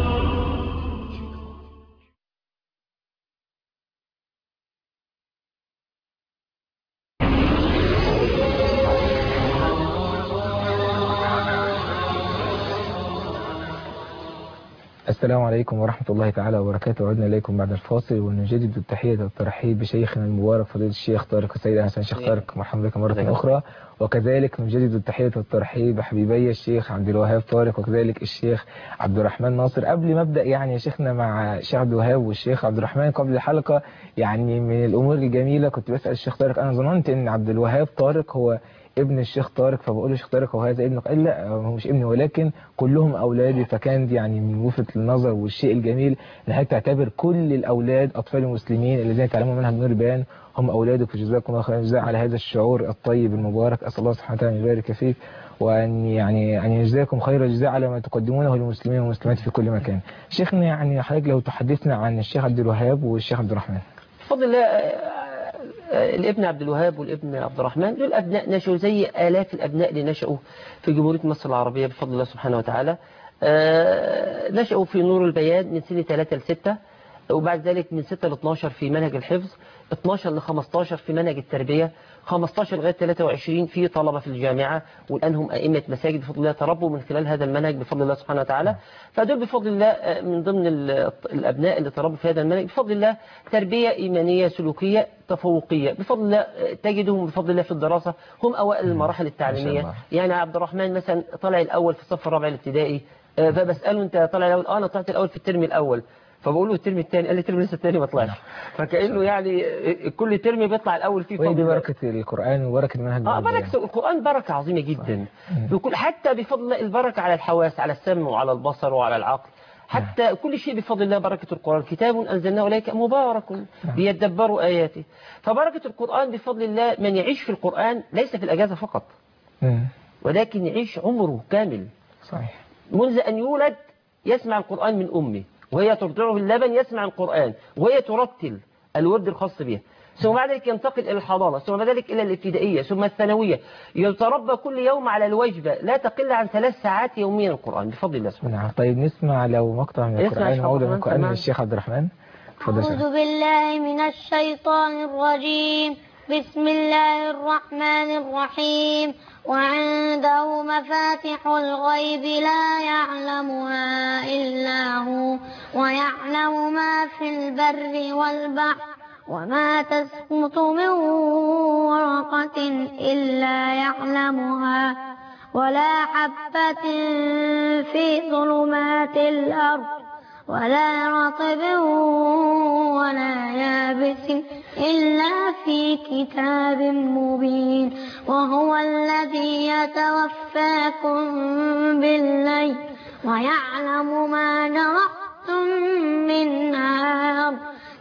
السلام عليكم ورحمة الله تعالى وبركاته. عدنا إليكم بعد الفاصل ونجدد التحية والترحيب بشيخنا المبارك فضيلة الشيخ طارق السيد حسن. شيخ طارق مرحبا بك مرة أخرى. وكذلك نجدد التحية والترحيب بحبيبي الشيخ عبد الوهاب طارق وكذلك الشيخ عبد الرحمن ناصر. قبل ما أبدأ يعني يا شيخنا مع الشيخ عبد الوهاب والشيخ عبد الرحمن قبل الحلقة، يعني من الأمور الجميلة كنت بسأل الشيخ طارق، أنا ظننت إن عبد الوهاب طارق هو ابن الشيخ طارق، فبقول له الشيخ طارق هو هذا ابنك؟ قال لا هو مش ابني ولكن كلهم اولادي. فكان يعني من ملفت للنظر والشيء الجميل ان حضرتك تعتبر كل الاولاد اطفال المسلمين الذين يتعلمون منهج نور البيان هم اولادك، فجزاكم الله خير الجزاء على هذا الشعور الطيب المبارك. اسال الله سبحانه وتعالى ان يبارك فيك وان يعني يجزاكم خير الجزاء على ما تقدمونه للمسلمين والمسلمات في كل مكان. شيخنا يعني حضرتك لو تحدثنا عن الشيخ عبد الوهاب والشيخ عبد الرحمن. بفضل الله الابن عبد الوهاب والابن عبد الرحمن دول أبناء نشأوا زي آلاف الأبناء اللي نشأوا في جمهورية مصر العربية بفضل الله سبحانه وتعالى. نشأوا في نور البيان من سن 3 ل 6. وبعد ذلك من 6 ل 12 في منهج الحفظ، 12 ل 15 في منهج التربية، 15 لغاية 23 في طلبة في الجامعة، والآن هم أئمة مساجد بفضل الله تربوا من خلال هذا المنهج بفضل الله سبحانه وتعالى. فدول بفضل الله من ضمن الأبناء اللي تربوا في هذا المنهج بفضل الله، تربية إيمانية سلوكية تفوقية بفضل الله. تجدهم بفضل الله في الدراسة هم أوائل المراحل التعليمية. يعني عبد الرحمن مثلا طلع الأول في الصف الرابع الابتدائي، فبسأله أنت طلع الأول؟ أنا طلعت الأول في الترم الأول. فبقول له الترم الثاني، قال لي الترم لسه الثاني ما طلعش. فكأنه يعني كل ترم بيطلع الأول فيه. ودي بركة القرآن وبركة المنهج. بركة القرآن بركة عظيمة جدا. حتى بفضل الله البركة على الحواس، على السمع وعلى البصر وعلى العقل، حتى كل شيء بفضل الله بركة القرآن. كتاب أنزلناه إليك مبارك ليدبروا آياته. فبركة القرآن بفضل الله، من يعيش في القرآن ليس في الأجازة فقط، ولكن يعيش عمره كامل. صحيح. منذ أن يولد يسمع القرآن من أمه، وهي ترضعه اللبن يسمع القرآن، وهي ترتل الورد الخاص بها، ثم بعد ذلك ينتقل إلى الحضانة، ثم بعد ذلك إلى الابتدائية، ثم الثانوية. يتربى كل يوم على الوجبة لا تقل عن 3 ساعات يوميا القرآن بفضل الله سبحانه. نعم. طيب نسمع لو مقطع من القرآن وعودة من القرآن من الشيخ عبد الرحمن. أعوذ بالله من الشيطان الرجيم. بسم الله الرحمن الرحيم. وعنده مفاتح الغيب لا يعلمها إلا هو ويعلم ما في البر والبحر وما تسقط من ورقة إلا يعلمها ولا حبة في ظلمات الأرض ولا رطب ولا يابس إلا في كتاب مبين. وهو الذي يتوفاكم بالليل ويعلم ما جرحتم بالنهار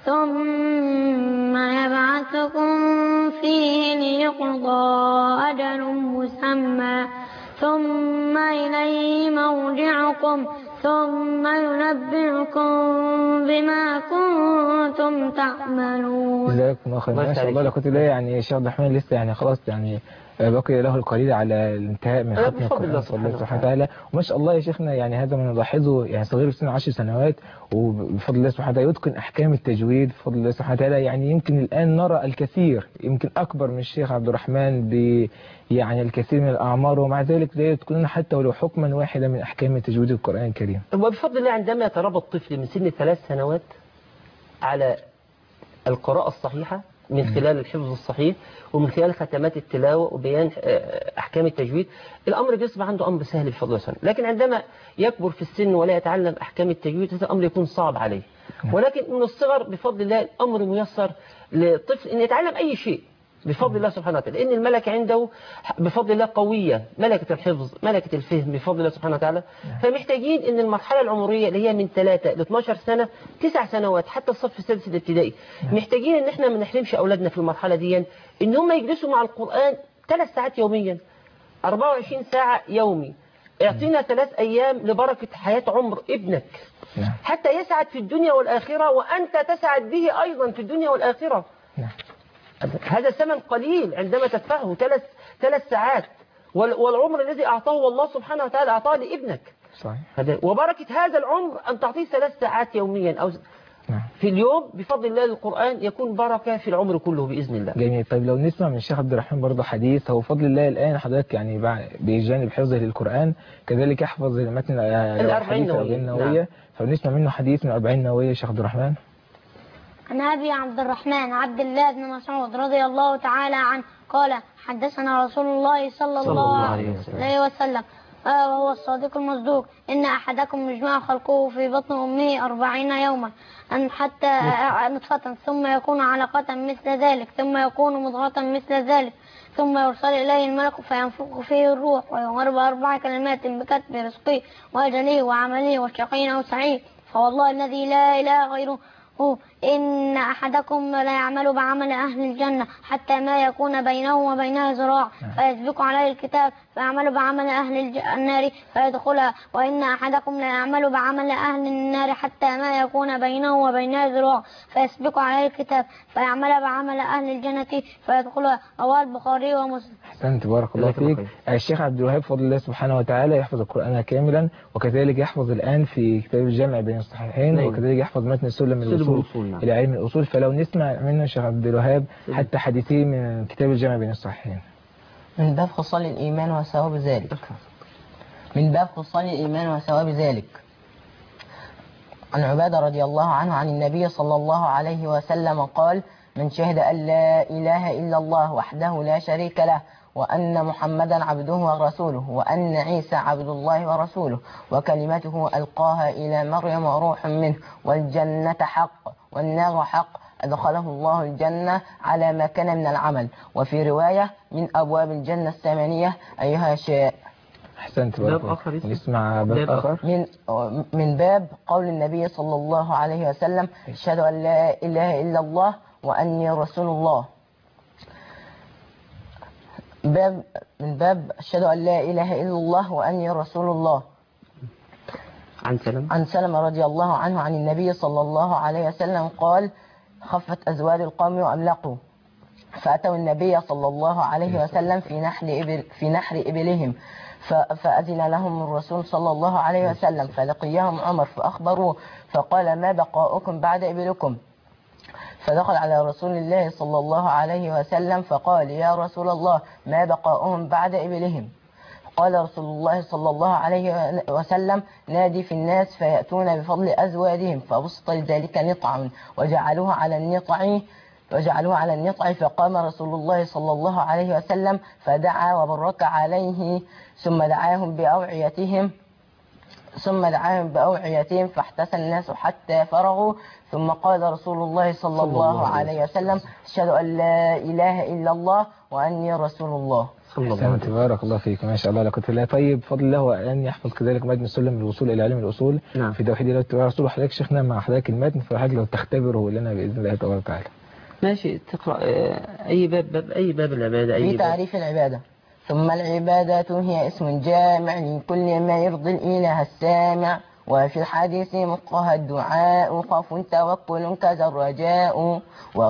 ثم يبعثكم فيه ليقضى أجل مسمى ثم إليه مرجعكم ثم ينبئكم بما كنتم تعملون. جزاكم الله خير. ما شاء الله. لو كنت لا يعني الشيخ عبد الرحمن لسه يعني خلاص يعني بقي له القليل على الانتهاء من ختم القرآن سبحانه وتعالى. وما شاء الله يا شيخنا يعني هذا ما نلاحظه، يعني صغير في سن 10 سنوات وبفضل الله سبحانه وتعالى يتقن أحكام التجويد بفضل الله سبحانه وتعالى. يعني يمكن الآن نرى الكثير، يمكن أكبر من الشيخ عبد الرحمن يعني الكثير من الأعمار، ومع ذلك لا يتقنون حتى ولو حكما واحدا من أحكام تجويد القرآن الكريم. وبفضل الله عندما يتربى الطفل من سن 3 سنوات على القراءة الصحيحة من خلال الحفظ الصحيح ومن خلال ختمات التلاوة وبيان أحكام التجويد، الأمر بيصبح عنده أمر سهل بفضل الله. لكن عندما يكبر في السن ولا يتعلم أحكام التجويد هذا الأمر يكون صعب عليه. ولكن من الصغر بفضل الله الأمر ميسر للطفل أن يتعلم أي شيء بفضل الله سبحانه وتعالى، لأن الملكة عنده بفضل الله قوية، ملكة الحفظ ملكة الفهم بفضل الله سبحانه وتعالى. فمحتاجين أن المرحلة العمرية اللي هي من 3 ل 12 سنة 9 سنوات حتى الصف السادس الابتدائي، محتاجين أن احنا ما نحرمش أولادنا في المرحلة دي أن هم يجلسوا مع القرآن 3 ساعات يوميا، 24 ساعة يومي. اعطينا 3 أيام لبركة حياة عمر ابنك حتى يسعد في الدنيا والآخرة، وأنت تسعد به أيضا في الدنيا والآخرة. هذا ثمن قليل عندما تدفعه 3 ساعات، والعمر الذي أعطاه الله سبحانه وتعالى أعطاه لابنك. صحيح. وبركة هذا العمر أن تعطيه 3 ساعات يوميا أو في اليوم بفضل الله للقرآن، يكون بركة في العمر كله بإذن الله. جميل. طيب لو نسمع من الشيخ عبد الرحمن برضه حديث، هو بفضل الله الآن حضرتك يعني بجانب حفظه للقرآن كذلك يحفظ متن الحديث 40 نووية. فنسمع منه حديث من 40 نووية شيخ عبد الرحمن. عن أبي عبد الرحمن عبد الله بن مسعود رضي الله تعالى عنه قال حدثنا رسول الله صلى الله عليه وسلم وهو الصادق المصدوق إن أحدكم يجمع خلقه في بطن أمه 40 يوما أن حتى نطفة ثم يكون علقة مثل ذلك ثم يكون مضغة مثل ذلك ثم يرسل إليه الملك فينفخ فيه الروح ويمر ب4 كلمات بكتب رزقه وأجله وعمله وشقي أو سعيد. فوالله الذي لا إله غيره إن أحدكم لا يعمل بعمل أهل الجنة حتى ما يكون بينه وبينها ذراع فيسبق عليه الكتاب فيعمل بعمل أهل النار فيدخلها، وإن أحدكم لا يعمل بعمل أهل النار حتى ما يكون بينه وبينها ذراع فيسبق عليه الكتاب فيعمل بعمل أهل الجنة فيدخلها. رواه البخاري ومسلم. أحسنت، بارك الله فيك. الشيخ عبد الوهاب بفضل الله سبحانه وتعالى يحفظ القرآن كاملا، وكذلك يحفظ الآن في كتاب الجمع بين الصحيحين، وكذلك يحفظ متن السلم الوصول إلى علم الأصول. فلو نسمع منه الشيخ عبد الوهاب حتى حديثين من كتاب الجمع بين الصحيحين. من باب خصال الإيمان وثواب ذلك. من باب خصال الإيمان وثواب ذلك. عن عبادة رضي الله عنه عن النبي صلى الله عليه وسلم قال: من شهد أن لا إله إلا الله وحده لا شريك له وأن محمدا عبده ورسوله وأن عيسى عبد الله ورسوله وكلمته ألقاها إلى مريم وروح منه والجنة حق والنار حق أدخله الله الجنة على ما كان من العمل. وفي رواية: من أبواب الجنة الثمانية أيها شاء. أحسنت، باب آخر نسمع باب آخر من باب قول النبي صلى الله عليه وسلم: أشهد أن لا إله إلا الله وأني رسول الله. من باب أشهد أن لا إله إلا الله وأني رسول الله. عن سلمة رضي الله عنه عن النبي صلى الله عليه وسلم قال: خفت أزواج القوم وأملقوا فأتوا النبي صلى الله عليه وسلم في نحر إبلهم فأذن لهم الرسول صلى الله عليه وسلم فلقيهم عمر فأخبروه فقال: ما بقاؤكم بعد إبلكم؟ فدخل على رسول الله صلى الله عليه وسلم فقال: يا رسول الله ما بقاؤهم بعد إبلهم؟ قال رسول الله صلى الله عليه وسلم: نادي في الناس فيأتون بفضل أزواجهم فبسط لذلك نطع وجعلوها على النطع فقام رسول الله صلى الله عليه وسلم فدعا وبرك عليه ثم دعاهم بأوعيتهم فاحتسى الناس حتى فرغوا ثم قال رسول الله صلى الله عليه وسلم: أشهد أن لا إله إلا الله وأني رسول الله. أحسنت، بارك الله فيك، ما شاء الله لك الله. طيب بفضل الله وأن يحفظ كذلك متن السلم الوصول إلى علم الأصول في توحيد الله والرسول. وحضرتك شيخنا مع حضرتك المتن فحضرتك لو تختبره لنا بإذن الله تبارك وتعالى. ماشي، تقرأ أي باب العبادة. في تعريف العبادة: ثم العبادة هي اسم جامع لكل ما يرضي الإله السامع، وفي الحديث مطلقها الدعاء، خوف توكل كذا الرجاء،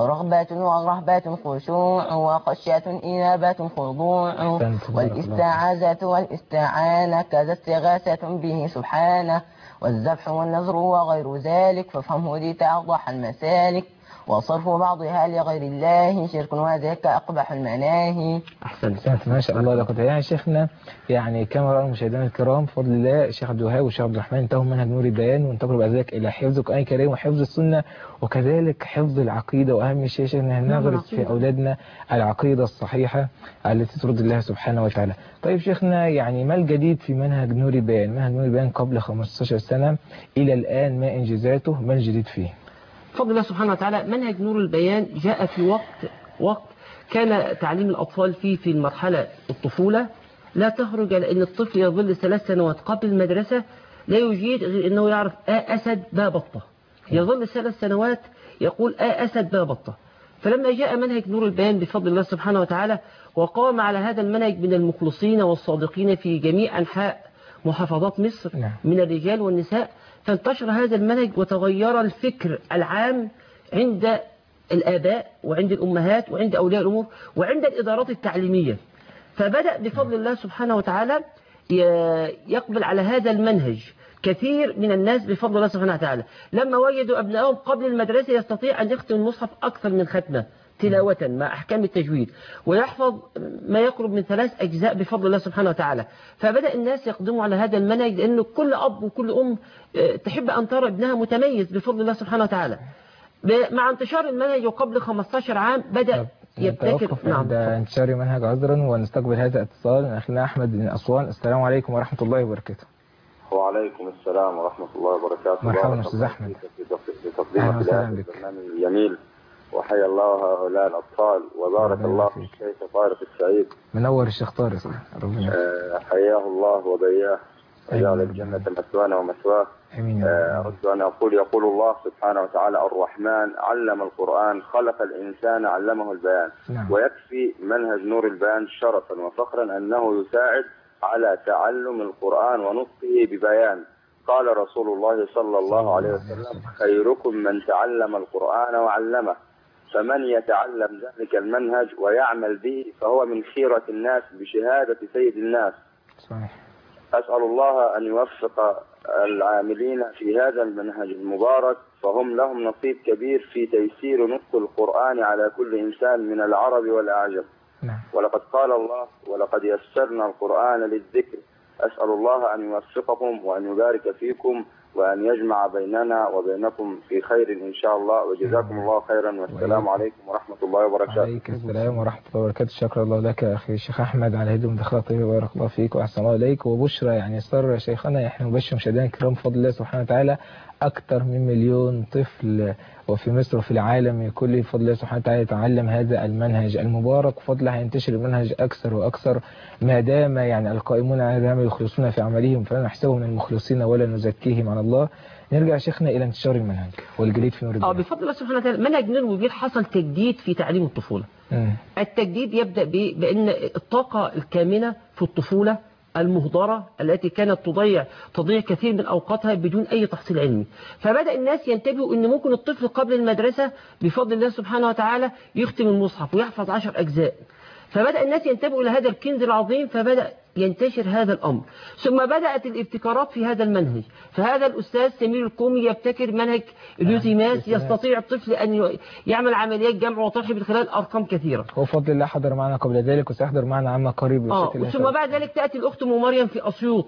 ورهبة خشوع، وخشية إنابة خضوع، والاستعاذة والاستعانة كذا استغاثة به سبحانه، والذبح والنذر وغير ذلك فافهمه دي توضح المسالك، وصرف بعضها لغير الله شرك وذاك أقبح المناهي. أحسنت، ما شاء الله لقد يعني شيخنا يعني كما رأى المشاهدين الكرام بفضل الله الشيخ عبد الوهاب والشيخ عبد الرحمن انتهوا منهج نور البيان وانتقلوا بعد ذلك إلى حفظ القرآن الكريم وحفظ السنة وكذلك حفظ العقيدة. وأهم شيء شيخنا نغرس في أولادنا العقيدة الصحيحة التي ترضي الله سبحانه وتعالى. طيب شيخنا يعني ما الجديد في منهج نور البيان؟ منهج نور البيان قبل 15 سنة إلى الآن ما إنجازاته؟ ما الجديد فيه؟ بفضل الله سبحانه وتعالى منهج نور البيان جاء في وقت كان تعليم الأطفال فيه في المرحلة الطفولة لا تخرج، لأن الطفل يظل 3 سنوات قبل المدرسة لا يجيد غير أنه يعرف أسد با بطة، يظل 3 سنوات يقول أسد با بطة. فلما جاء منهج نور البيان بفضل الله سبحانه وتعالى وقام على هذا المنهج من المخلصين والصادقين في جميع أنحاء محافظات مصر من الرجال والنساء، فانتشر هذا المنهج وتغير الفكر العام عند الآباء وعند الأمهات وعند أولياء الأمور وعند الإدارات التعليمية. فبدأ بفضل الله سبحانه وتعالى يقبل على هذا المنهج كثير من الناس بفضل الله سبحانه وتعالى. لما وجدوا أبنائهم قبل المدرسة يستطيع أن يختم المصحف أكثر من ختمة تلاوة مع أحكام التجويد ويحفظ ما يقرب من 3 أجزاء بفضل الله سبحانه وتعالى. فبدأ الناس يقدموا على هذا المنهج لأنه كل أب وكل أم تحب أن ترى ابنها متميز بفضل الله سبحانه وتعالى. مع انتشار المنهج وقبل 15 عام بدأ يبتكر. عند انتشار منهج عذرا ونستقبل هذا الاتصال من أخينا أحمد من أسوان. السلام عليكم ورحمة الله وبركاته. وعليكم السلام ورحمة الله وبركاته. مرحبا أستاذ أحمد. بتقديمك لهذا البرنامج الجميل وحيا الله هؤلاء الأطفال وبارك الله في الشيخ طارق السعيد. منور الشيخ طارق. حياه الله وبياه وجعل الجنة مثوانا ومثواه أرد أن أقول يقول الله سبحانه وتعالى الرحمن علم القرآن خلق الإنسان علمه البيان. ويكفي منهج نور البيان شرفا وفخرا أنه يساعد على تعلم القرآن ونطقه ببيان. قال رسول الله صلى الله عليه وسلم خيركم من تعلم القرآن وعلمه، فمن يتعلم ذلك المنهج ويعمل به فهو من خيرة الناس بشهادة سيد الناس. صحيح. أسأل الله أن يوفق العاملين في هذا المنهج المبارك، فهم لهم نصيب كبير في تيسير نطق القرآن على كل إنسان من العرب والأعجم. ولقد قال الله ولقد يسرنا القرآن للذكر. أسأل الله أن يوفقكم وأن يبارك فيكم وأن يجمع بيننا وبينكم في خير إن شاء الله، وجزاكم الله خيرا، والسلام عليكم ورحمة الله وبركاته. عليكم السلام ورحمة الله وبركاته. شكرا الله لك يا أخي الشيخ أحمد على هذه المداخلة الطيبة، بارك الله فيك وأحسن الله إليك. وبشرى يعني سر شيخنا، إحنا نبشر مشاهدينا الكرام بفضل الله سبحانه وتعالى أكثر من 1,000,000 طفل وفي مصر وفي العالم كله بفضل الله سبحانه وتعالى يتعلم هذا المنهج المبارك، وفضل الله هينتشر المنهج أكثر وأكثر ما دام يعني القائمون على هذا يخلصون في عملهم، فلا نحسبهم من المخلصين ولا نزكيهم على الله. نرجع شيخنا إلى انتشار المنهج والجديد في نور البيان. بفضل الله سبحانه وتعالى منهج نور البيان حصل تجديد في تعليم الطفولة. التجديد يبدأ بأن الطاقة الكامنة في الطفولة المهدرة التي كانت تضيع كثير من أوقاتها بدون أي تحصيل علمي، فبدأ الناس ينتبهوا أن ممكن الطفل قبل المدرسة بفضل الله سبحانه وتعالى يختم المصحف ويحفظ 10 أجزاء. فبدأ الناس ينتبهوا إلى هذا الكنز العظيم، فبدأ ينتشر هذا الأمر. ثم بدأت الابتكارات في هذا المنهج، فهذا الأستاذ سمير الكومي يبتكر منهج اليوتيماس يستطيع الطفل أن يعمل عمليات جمع وطرح من خلال أرقام كثيرة. وفضل الله حضر معنا قبل ذلك وسيحضر معنا عما قريب. ثم بعد ذلك تأتي الأخت أم مريم في أسيوط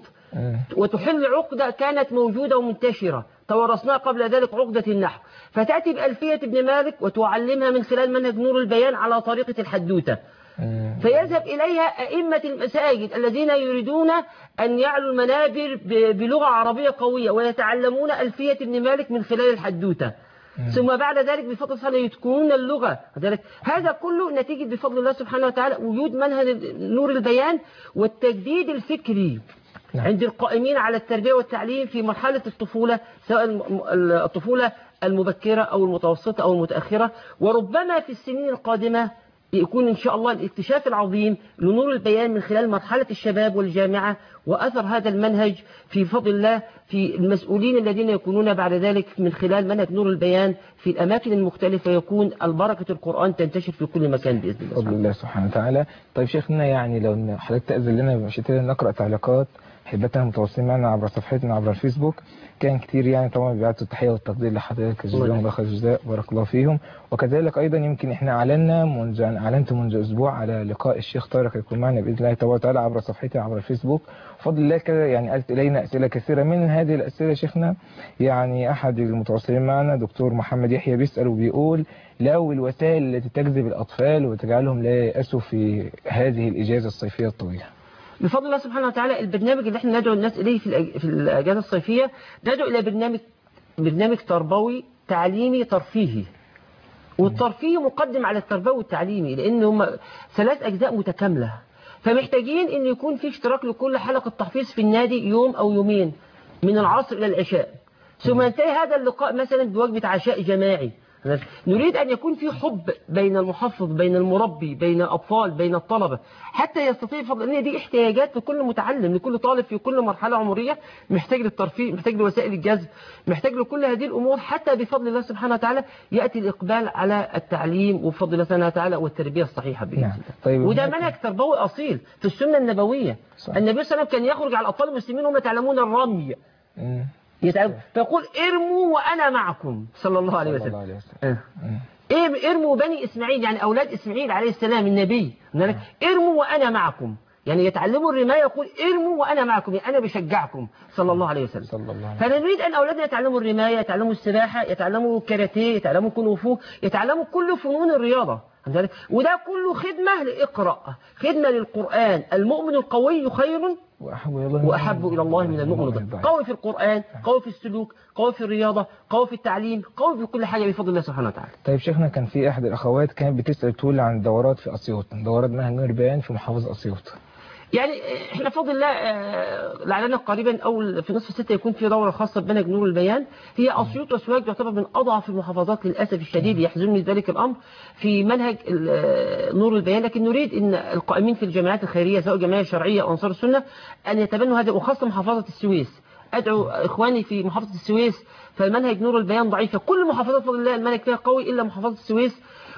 وتحل عقدة كانت موجودة ومنتشرة تورثناها قبل ذلك، عقدة النحو، فتأتي بألفية ابن مالك وتعلمها من خلال منهج نور البيان على طريقة الحدوتة. فيذهب إليها أئمة المساجد الذين يريدون أن يعلوا المنابر بلغة عربية قوية ويتعلمون ألفية ابن مالك من خلال الحدوتة. ثم بعد ذلك بفضل الله يتقنون اللغة. هذا كله نتيجة بفضل الله سبحانه وتعالى وجود منهج نور البيان والتجديد الفكري عند القائمين على التربية والتعليم في مرحلة الطفولة، سواء الطفولة المبكرة أو المتوسطة أو المتأخرة، وربما في السنين القادمة يكون إن شاء الله الاكتشاف العظيم لنور البيان من خلال مرحلة الشباب والجامعة، وأثر هذا المنهج في فضل الله في المسؤولين الذين يكونون بعد ذلك من خلال منهج نور البيان في الأماكن المختلفة، يكون البركة القرآن تنتشر في كل مكان بإذن الله. بفضل الله سبحانه وتعالى. طيب شيخنا، يعني لو حضرتك تأذن لنا بمشيئة نقرأ تعليقات حبتنا المتواصلين معنا عبر صفحتنا عبر الفيسبوك. كان كتير يعني طبعا بيبعتوا التحية والتقدير لحضرتك، جزاهم الله خير الجزاء، بارك الله فيهم. وكذلك أيضا يمكن احنا أعلنت منذ أسبوع على لقاء الشيخ طارق يكون معنا بإذن الله تبارك وتعالى عبر صفحتي عبر الفيسبوك. بفضل الله كده يعني أتت إلينا أسئلة كثيرة. من هذه الأسئلة شيخنا يعني أحد المتواصلين معنا دكتور محمد يحيى بيسأل وبيقول لو الوسائل التي تجذب الأطفال وتجعلهم لا ييأسوا في هذه الإجازة الصيفية الطويلة. بفضل الله سبحانه وتعالى البرنامج اللي احنا ندعو الناس إليه في الأجازة الصيفية ندعو إلى برنامج تربوي تعليمي ترفيهي، والترفيه مقدم على التربوي والتعليمي لأن هم 3 أجزاء متكاملة، فمحتاجين أن يكون في اشتراك لكل حلقة تحفيظ في النادي يوم أو يومين من العصر إلى العشاء، ثم ينتهي هذا اللقاء مثلا بوجبة عشاء جماعي. نريد أن يكون في حب بين المحفظ بين المربي بين الأطفال بين الطلبة، حتى يستطيع فضل أن دي احتياجات لكل متعلم لكل طالب في كل مرحلة عمرية، محتاج للترفيه، محتاج لوسائل الجذب، محتاج لكل هذه الأمور، حتى بفضل الله سبحانه وتعالى يأتي الإقبال على التعليم وبفضل الله سبحانه وتعالى والتربية الصحيحة بإذن الله. طيب وده منهج تربوي أصيل في السنة النبوية. النبي صلى الله عليه وسلم كان يخرج على الأطفال المسلمين وهم يتعلمون الرمي فيقول ارموا وأنا معكم صلى الله عليه وسلم. ارموا بني إسماعيل يعني أولاد إسماعيل عليه السلام النبي، ارموا وأنا معكم، يعني يتعلموا الرماية يقول ارموا وأنا معكم، يعني أنا بشجعكم صلى الله عليه وسلم. فنريد أن أولادنا يتعلموا الرماية، يتعلموا السباحة، يتعلموا الكاراتيه، يتعلموا كونغ فو، يتعلموا كل فنون الرياضة، وده كله خدمة لإقرأ، خدمة للقرآن. المؤمن القوي خير وأحب إلى الله من المؤمن الضعيف. قوي في القرآن، قوي في السلوك، قوي في الرياضة، قوي في التعليم، قوي في كل حاجة بفضل الله سبحانه وتعالى. طيب شيخنا، كان في أحد الأخوات كانت بتسأل تقول عن دورات في أسيوط، دورات منهج نور البيان في محافظة أسيوط. يعني احنا بفضل الله لعلنا قريبا أول في نصف 6 يكون في دورة خاصة بمنهج نور البيان. هي أسيوط وسوهاج تعتبر من أضعف المحافظات للأسف الشديد، يحزنني ذلك الأمر في منهج نور البيان، لكن نريد أن القائمين في الجامعات الخيرية سواء جمعية شرعية أو أنصار السنة أن يتبنوا هذا، وخاصة محافظة السويس. أدعو إخواني في محافظة السويس فالمنهج نور البيان ضعيفة، كل محافظات بفضل الله المنهج فيها قوي إلا محافظة السويس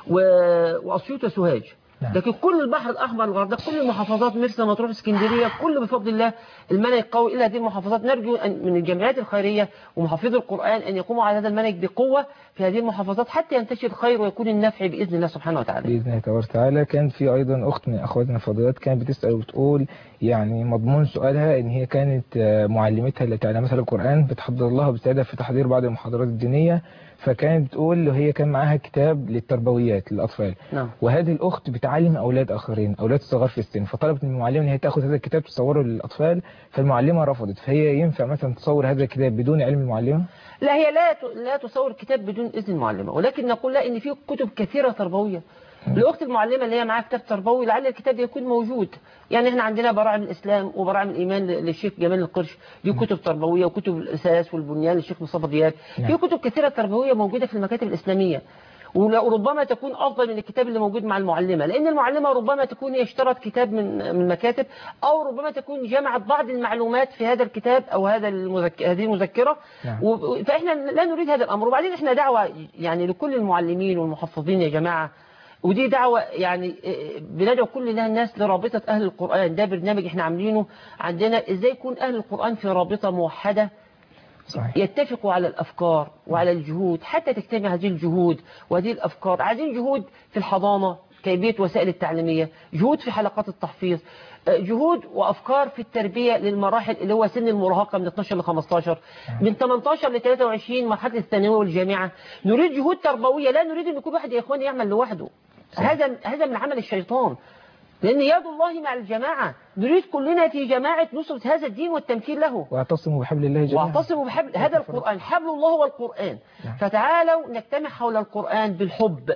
وأسيوط وسوهاج. لكن كل البحر الأحمر الغردقة كل المحافظات مرسى مطروح اسكندرية كل بفضل الله المنهج قوي إلا هذه المحافظات. نرجو من الجمعيات الخيرية ومحافظي القرآن أن يقوموا على هذا المنهج بقوة في هذه المحافظات حتى ينتشر الخير ويكون النفع بإذن الله سبحانه وتعالى. بإذن الله تبارك وتعالى. كان في أيضا أخت من أخواتنا الفاضلات كانت بتسأل وتقول يعني مضمون سؤالها إن هي كانت معلمتها اللي تعلمتها القرآن بتحضر لها بسعادة في تحضير بعض المحاضرات الدينية، فكانت بتقول هي كان معاها كتاب للتربويات للأطفال. نعم. وهذه الأخت بتعلم أولاد آخرين، أولاد صغار في السن، فطلبت من المعلمة إن هي تأخذ هذا الكتاب تصوره للأطفال، فالمعلمة رفضت. فهي ينفع مثلا تصور هذا الكتاب بدون علم المعلمة؟ لا، هي لا تصور الكتاب بدون إذن المعلمة، ولكن نقول لها إن في كتب كثيرة تربوية. الأخت المعلمة اللي هي معاها كتاب تربوي لعل الكتاب يكون موجود. يعني احنا عندنا براعم الإسلام وبراعم الإيمان للشيخ جمال القرش، دي كتب تربوية، وكتب الأساس والبنيان للشيخ مصطفى دياب. في كتب كثيرة تربوية موجودة في المكاتب الإسلامية، وربما تكون أفضل من الكتاب اللي موجود مع المعلمة، لأن المعلمة ربما تكون هي اشترت كتاب من المكاتب، أو ربما تكون جمعت بعض المعلومات في هذا الكتاب أو هذه المذكرة. فإحنا لا نريد هذا الأمر. وبعدين إحنا دعوة يعني لكل المعلمين والمحفظين يا جماعة، ودي دعوة يعني بندعو كل الناس لرابطة أهل القرآن. ده برنامج احنا عاملينه عندنا ازاي يكون أهل القرآن في رابطة موحدة صحيح. يتفقوا على الأفكار وعلى الجهود حتى تجتمع هذه الجهود وهذه الأفكار. عايزين جهود في الحضانة كيفية وسائل التعليمية، جهود في حلقات التحفيظ، جهود وأفكار في التربية للمراحل اللي هو سن المراهقة من 12 ل 15، من 18 ل 23 مرحلة الثانوية والجامعة. نريد جهود تربوية، لا نريد أن يكون واحد يا إخواني يعمل لوحده. هذا من عمل الشيطان، لأن يد الله مع الجماعة. نريد كلنا في جماعة نصرة هذا الدين والتمثيل له. واعتصموا بحبل الله جميعا. واعتصموا بحبل هذا القرآن، حبل الله والقرآن. فتعالوا نجتمع حول القرآن بالحب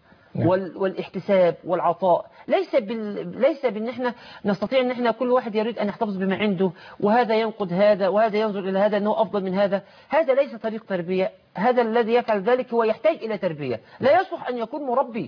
والاحتساب والعطاء، ليس بان احنا نستطيع ان احنا كل واحد يريد ان يحتفظ بما عنده، وهذا ينقد هذا وهذا ينظر الى هذا انه افضل من هذا. هذا ليس طريق تربية. هذا الذي يفعل ذلك هو يحتاج الى تربية. لا يصلح ان يكون مربي.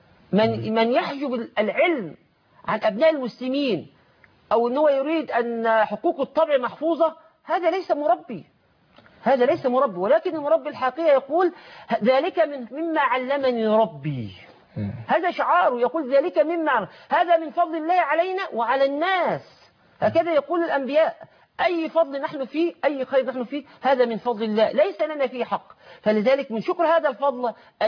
من يحجب العلم عن ابناء المسلمين او ان هو يريد ان حقوق الطبع محفوظة، هذا ليس مربي. هذا ليس مربي. ولكن المربي الحقيقي يقول ذلك مما علمني ربي. هذا شعاره، يقول ذلك هذا من فضل الله علينا وعلى الناس. هكذا يقول الأنبياء. أي فضل نحن فيه، أي خير نحن فيه، هذا من فضل الله، ليس لنا فيه حق. فلذلك من شكر هذا الفضل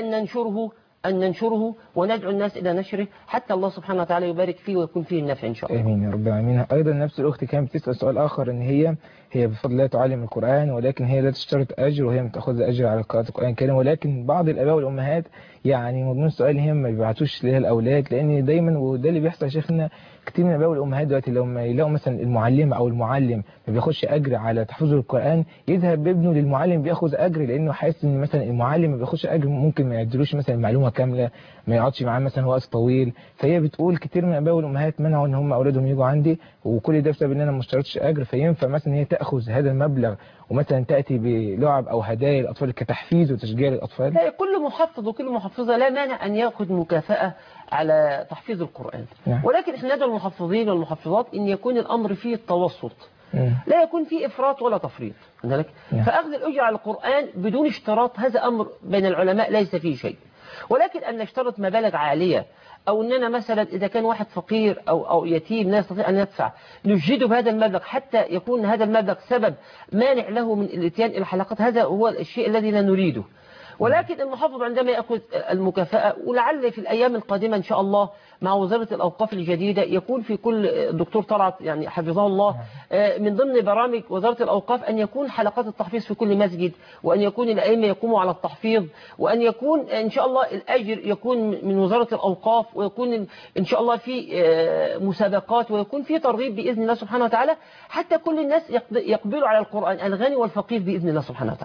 أن ننشره وندعو الناس إلى نشره حتى الله سبحانه وتعالى يبارك فيه ويكون فيه النفع إن شاء الله. آمين يا رب العالمين. أيضا نفس الأخت كانت بتسأل سؤال آخر، إن هي بفضل الله تعلم القرآن، ولكن هي لا تشترط أجر، وهي بتاخذ أجر على قراءة القرآن الكريم. ولكن بعض الآباء والأمهات يعني مضمون السؤال هم ما بيبعتوش ليها الأولاد، لأن دايما وده اللي بيحصل يا شيخنا كتير من الآباء والأمهات دلوقتي لما يلاقوا مثلا المعلمة أو المعلم ما بياخدش أجر على تحفيظ القرآن يذهب بابنه للمعلم بياخذ أجر، لأنه حاسس إن مثلا المعلم ما بياخدش أجر ممكن ما يديلوش مثلا المعلومة كاملة، ما يقعدش معاه مثلا وقت طويل. فهي بتقول كتير من الآباء والأمهات منعوا إن هم أولادهم يجوا عندي، وكل ده بسبب إن أنا ما اشترطتش أجر. فينفع مثلا هي تأخذ هذا المبلغ ومثلا تأتي بلعب أو هدايا للأطفال كتحفيز وتشجيع للأطفال؟ لا، كل محفظ وكل محفظة لا مانع أن يأخذ مكافأة على تحفيظ القرآن. ولكن احنا ندعو المحفظين والمحفظات أن يكون الأمر فيه التوسط، لا يكون فيه إفراط ولا تفريط. فأخذ الأجر على القرآن بدون اشتراط هذا أمر بين العلماء ليس فيه شيء. ولكن أن نشترط مبالغ عالية، أو أننا مثلا إذا كان واحد فقير أو يتيم لا يستطيع أن يدفع نجده بهذا المبلغ حتى يكون هذا المبلغ سبب مانع له من الاتيان إلى حلقات، هذا هو الشيء الذي لا نريده. ولكن المحافظ عندما يأخذ المكافأة، ولعل في الأيام القادمة إن شاء الله مع وزارة الأوقاف الجديدة يكون في كل دكتور طلعت يعني حفظه الله من ضمن برامج وزارة الأوقاف أن يكون حلقات التحفيظ في كل مسجد، وأن يكون الأئمة يقوموا على التحفيظ، وأن يكون إن شاء الله الأجر يكون من وزارة الأوقاف، ويكون إن شاء الله في مسابقات، ويكون في ترغيب بإذن الله سبحانه وتعالى حتى كل الناس يقبلوا على القرآن، الغني والفقير بإذن الله سبحانه وتعالى.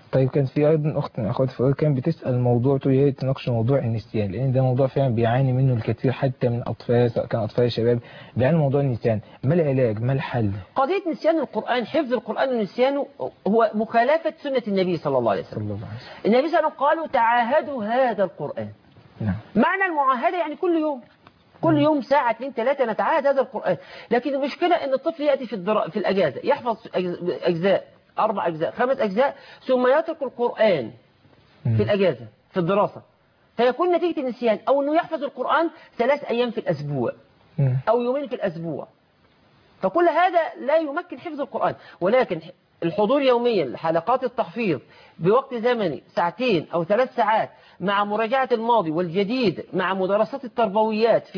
طيب كان في ايضا اخت من اخوات الفضل كان بتسال موضوع هي تناقش موضوع النسيان، لان ده موضوع فعلا بيعاني منه الكثير حتى من اطفال، سواء كان اطفال شباب بيعانوا موضوع النسيان. ما العلاج؟ ما الحل؟ قضيه نسيان القران، حفظ القران ونسيانه هو مخالفه سنه النبي صلى الله عليه وسلم. النبي صلى الله عليه وسلم قالوا تعاهدوا هذا القران. نعم. معنى المعاهده يعني كل يوم، كل يوم ساعة 2 3 نتعاهد هذا القرآن. لكن المشكلة ان الطفل يأتي في الأجازة يحفظ أجزاء، 4 أجزاء 5 أجزاء، ثم يترك القرآن في الأجازة في الدراسة، فيكون نتيجة النسيان أو أنه يحفظ القرآن 3 أيام في الأسبوع أو 2 يوم في الأسبوع. فكل هذا لا يمكن حفظ القرآن. ولكن الحضور يوميا لحلقات التحفيظ بوقت زمني 2 أو 3 ساعات، مع مراجعة الماضي والجديد، مع مدرسات التربويات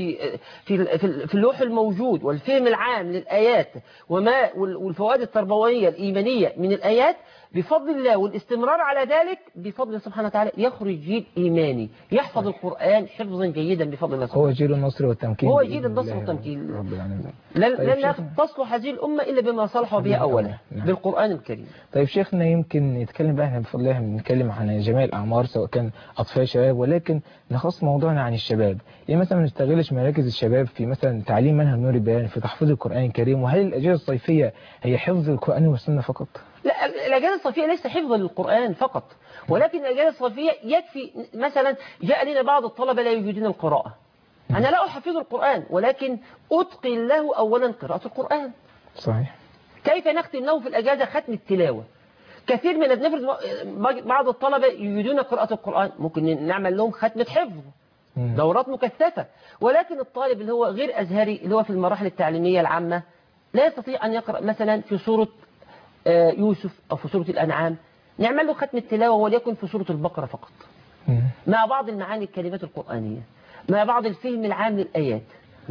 في اللوح الموجود والفهم العام للآيات والفوائد التربوية الإيمانية من الآيات، بفضل الله والاستمرار على ذلك بفضل الله سبحانه وتعالى يخرج جيل إيماني يحفظ القرآن حفظا جيدا بفضل الله سبحانه. هو جيل النصر والتمكين. هو جيل النصر والتمكين. رب العالمين. لن تصلح هذه الأمة إلا بما صلحوا بها أولا، بالقرآن الكريم. طيب شيخنا، يمكن نتكلم بقى احنا بفضل الله بنتكلم عن جميع الأعمار سواء كان أطفال شباب، ولكن نخص موضوعنا عن الشباب. ليه مثلا ما نستغلش مراكز الشباب في مثلا تعليم منهج نور البيان في تحفيظ القرآن الكريم؟ وهل الأجازة الصيفية هي حفظ القرآن والسنة فقط؟ لا، الأجازة الصيفية ليس حفظ للقرآن فقط، ولكن الأجازة الصيفية يكفي. مثلا جاء لنا بعض الطلبة لا يجيدون القراءة، أنا لا أحفظ القرآن ولكن أتقن له أولا قراءة القرآن. صحيح. كيف نختم له في الأجازة ختم التلاوة؟ كثير من نفرض بعض الطلبة يريدون قراءة القرآن، ممكن نعمل لهم ختمة حفظ، دورات مكثفة. ولكن الطالب اللي هو غير أزهري، اللي هو في المراحل التعليمية العامة، لا يستطيع أن يقرأ مثلا في سورة يوسف أو في سورة الأنعام، نعمل له ختم التلاوة وليكن في سورة البقرة فقط، مع بعض المعاني الكلمات القرآنية، مع بعض الفهم العام للآيات،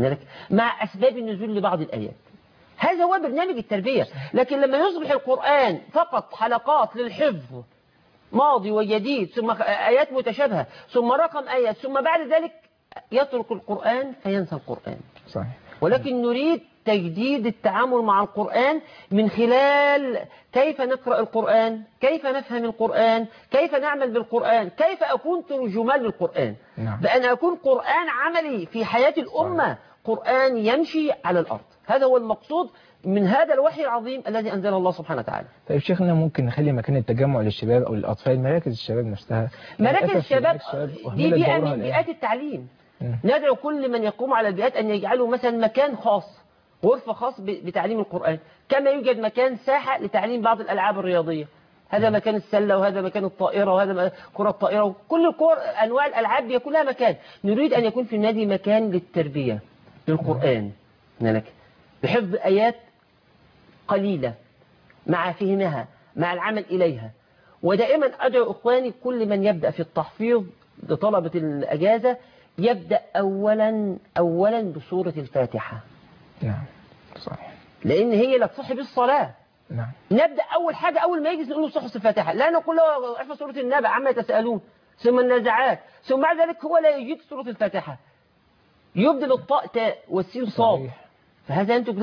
مع أسباب النزول لبعض الآيات. هذا هو برنامج التربية. لكن لما يصبح القرآن فقط حلقات للحفظ ماضي وجديد، ثم آيات متشابهة، ثم رقم آيات، ثم بعد ذلك يترك القرآن فينسى القرآن. صحيح. ولكن نريد تجديد التعامل مع القرآن من خلال كيف نقرأ القرآن، كيف نفهم القرآن، كيف نعمل بالقرآن، كيف أكون ترجمان للقرآن. نعم. بأن أكون قرآن عملي في حياة الأمة، قرآن يمشي على الأرض. هذا هو المقصود من هذا الوحي العظيم الذي أنزله الله سبحانه وتعالى. طيب شيخنا، ممكن نخلي مكان التجمع للشباب أو للأطفال مراكز الشباب نفسها؟ مراكز الشباب دي بيئة من بيئات التعليم. ندعو كل من يقوم على البيئات أن يجعلوا مثلا مكان خاص، غرفة خاص بتعليم القرآن، كما يوجد مكان ساحة لتعليم بعض الألعاب الرياضية. هذا مكان السلة، وهذا مكان الطائرة، وهذا كرة الطائرة، وكل أنواع الألعاب يكون لها مكان. نريد أن يكون في النادي مكان للتربية للقرآن، بحفظ آيات قليلة مع فهمها مع العمل إليها. ودائما أدعو إخواني كل من يبدأ في التحفيظ لطلبة الأجازة يبدأ أولا بسورة الفاتحة. نعم صحيح. لأن هي اللي تصحب الصلاة. نعم. نبدأ أول حاجة، أول ما يجلس نقول له صحص الفاتحة، لا نقول له احفظ سورة النبأ عما يتساءلون، ثم النازعات، ثم بعد ذلك هو لا يجيد سورة الفاتحة، يبدل الطاء تاء والسين صاد، فهذا ينتج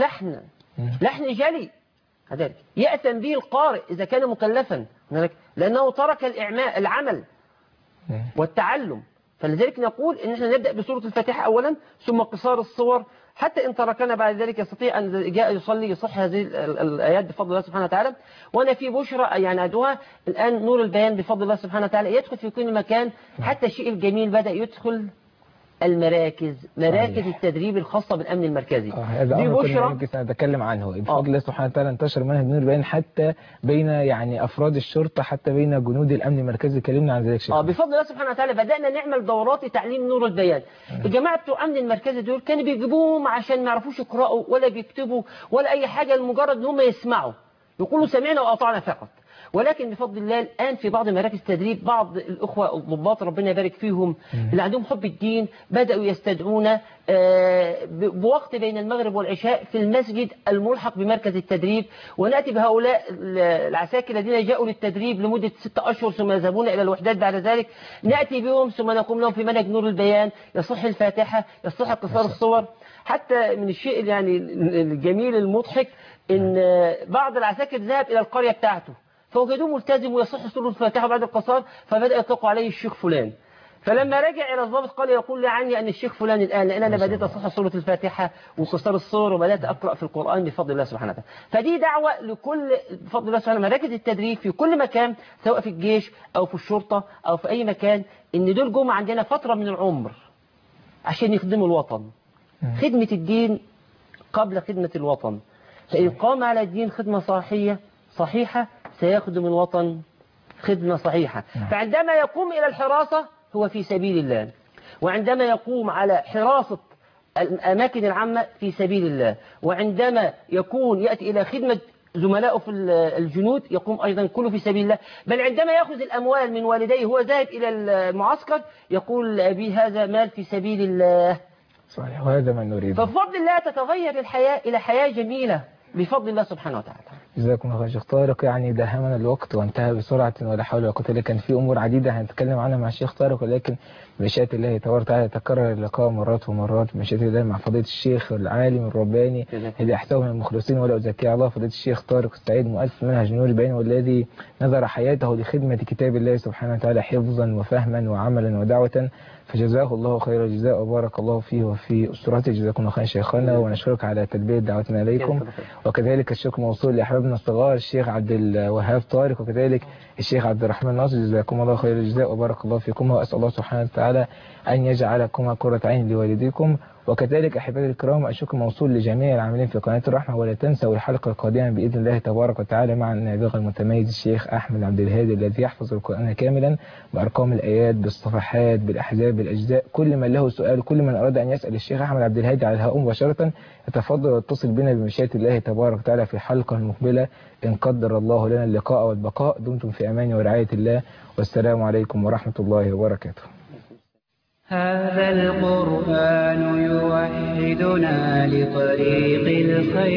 لحن جلي. هذلك يأتم به القارئ إذا كان مكلفا، لأنه ترك العمل والتعلم. فلذلك نقول إن احنا نبدأ بسورة الفاتحة أولا، ثم قصار الصور، حتى إن تركنا بعد ذلك يستطيع أن جاء يصلي يصح هذه الآيات بفضل الله سبحانه وتعالى. وأنا في بشرى يعني أدوها الآن نور البيان بفضل الله سبحانه وتعالى يدخل في كل مكان. حتى الشيء الجميل بدأ يدخل مراكز التدريب الخاصة بالأمن المركزي. دي بشرى سنتكلم عنه بفضل الله سبحانه وتعالى. انتشر منهج نور البيان حتى بين يعني أفراد الشرطة، حتى بين جنود الأمن المركزي. كلمنا عن ذلك شيء. بفضل الله سبحانه وتعالى بدأنا نعمل دورات لتعليم نور البيان. الجماعة بتوع أمن المركزي دول كانوا بيجيبوهم عشان ما يعرفوش يقرأوا ولا بيكتبوا ولا أي حاجة، لمجرد ان هم يسمعوا يقولوا سمعنا وأطعنا فقط. ولكن بفضل الله الآن في بعض مراكز التدريب بعض الأخوة الضباط ربنا يبارك فيهم اللي عندهم حب الدين بدأوا يستدعونا بوقت بين المغرب والعشاء في المسجد الملحق بمركز التدريب، ونأتي بهؤلاء العساكر الذين جاءوا للتدريب لمدة 6 أشهر ثم يذهبون إلى الوحدات بعد ذلك، نأتي بهم ثم نقوم لهم في منهج نور البيان، يصح الفاتحة، يصح قصار الصور. حتى من الشيء يعني الجميل المضحك إن بعض العساكر ذهب إلى القرية بتاعته، فوجدوه ملتزم ويصح سورة الفاتحة بعد القصار، فبدأ يطلق عليه الشيخ فلان. فلما رجع إلى الضابط قال يقول لي عني أن الشيخ فلان الآن، لأن أنا بدأت أصح سورة الفاتحة وقصار الصور وبدأت أقرأ في القرآن بفضل الله سبحانه وتعالى. فدي دعوة لكل بفضل الله سبحانه وتعالى مراكز التدريب في كل مكان، سواء في الجيش أو في الشرطة أو في أي مكان، إن دول جم عندنا فترة من العمر عشان يخدموا الوطن. خدمة الدين قبل خدمة الوطن، فإن قام على الدين خدمة صحيحة سيخدم الوطن خدمة صحيحة. فعندما يقوم إلى الحراسة هو في سبيل الله، وعندما يقوم على حراسة الأماكن العامة في سبيل الله، وعندما يأتي إلى خدمة زملائه في الجنود يقوم أيضا كله في سبيل الله. بل عندما يأخذ الأموال من والديه هو ذاهب إلى المعسكر يقول لأبيه هذا مال في سبيل الله. صحيح، وهذا ما نريد. فبفضل الله تتغير الحياة إلى حياة جميلة بفضل الله سبحانه وتعالى. جزاكم الله خير شيخ طارق. يعني داهمنا الوقت وانتهى بسرعة ولا حول ولا قوة إلا بالله. كان في أمور عديدة هنتكلم عنها مع الشيخ طارق، ولكن بمشيئة الله تبارك وتعالى يتكرر اللقاء مرات ومرات بمشيئة الله مع فضيلة الشيخ العالم الرباني الذي أحسبه من المخلصين ولا أزكي الله، فضيلة الشيخ طارق السعيد مؤسس منهج نور البيان، والذي نذر حياته لخدمة كتاب الله سبحانه وتعالى حفظا وفهما وعملا ودعوة، فجزاه الله خير الجزاء وبارك الله فيه وفي أسرته. جزاكم الله خير شيخنا، ونشكرك على تلبية دعوتنا إليكم. وكذلك الشكر موصول لأحبابنا الصغار الشيخ عبد الوهاب طارق وكذلك الشيخ عبد الرحمن ناصر، جزاكم الله خير الجزاء وبارك الله فيكم، وأسأل الله سبحانه وتعالى أن يجعلكما قرة عين لوالديكم. وكذلك أحبابي الكرام الشكر موصول لجميع العاملين في قناة الرحمة، ولا تنسوا الحلقة القادمة بإذن الله تبارك وتعالى مع النابغة المتميز الشيخ أحمد عبد الهادي الذي يحفظ القرآن كاملا بأرقام الآيات بالصفحات بالأحزاب بالأجزاء. كل من له سؤال، كل من أراد أن يسأل الشيخ أحمد عبد الهادي على الهواء مباشرة يتفضل ويتصل بنا بمشيئة الله تبارك وتعالى في الحلقة المقبلة إن قدر الله لنا اللقاء والبقاء. دمتم في أمان ورعاية الله، والسلام عليكم ورحمة الله وبركاته. هذا القرآن يوحدنا لطريق الخير.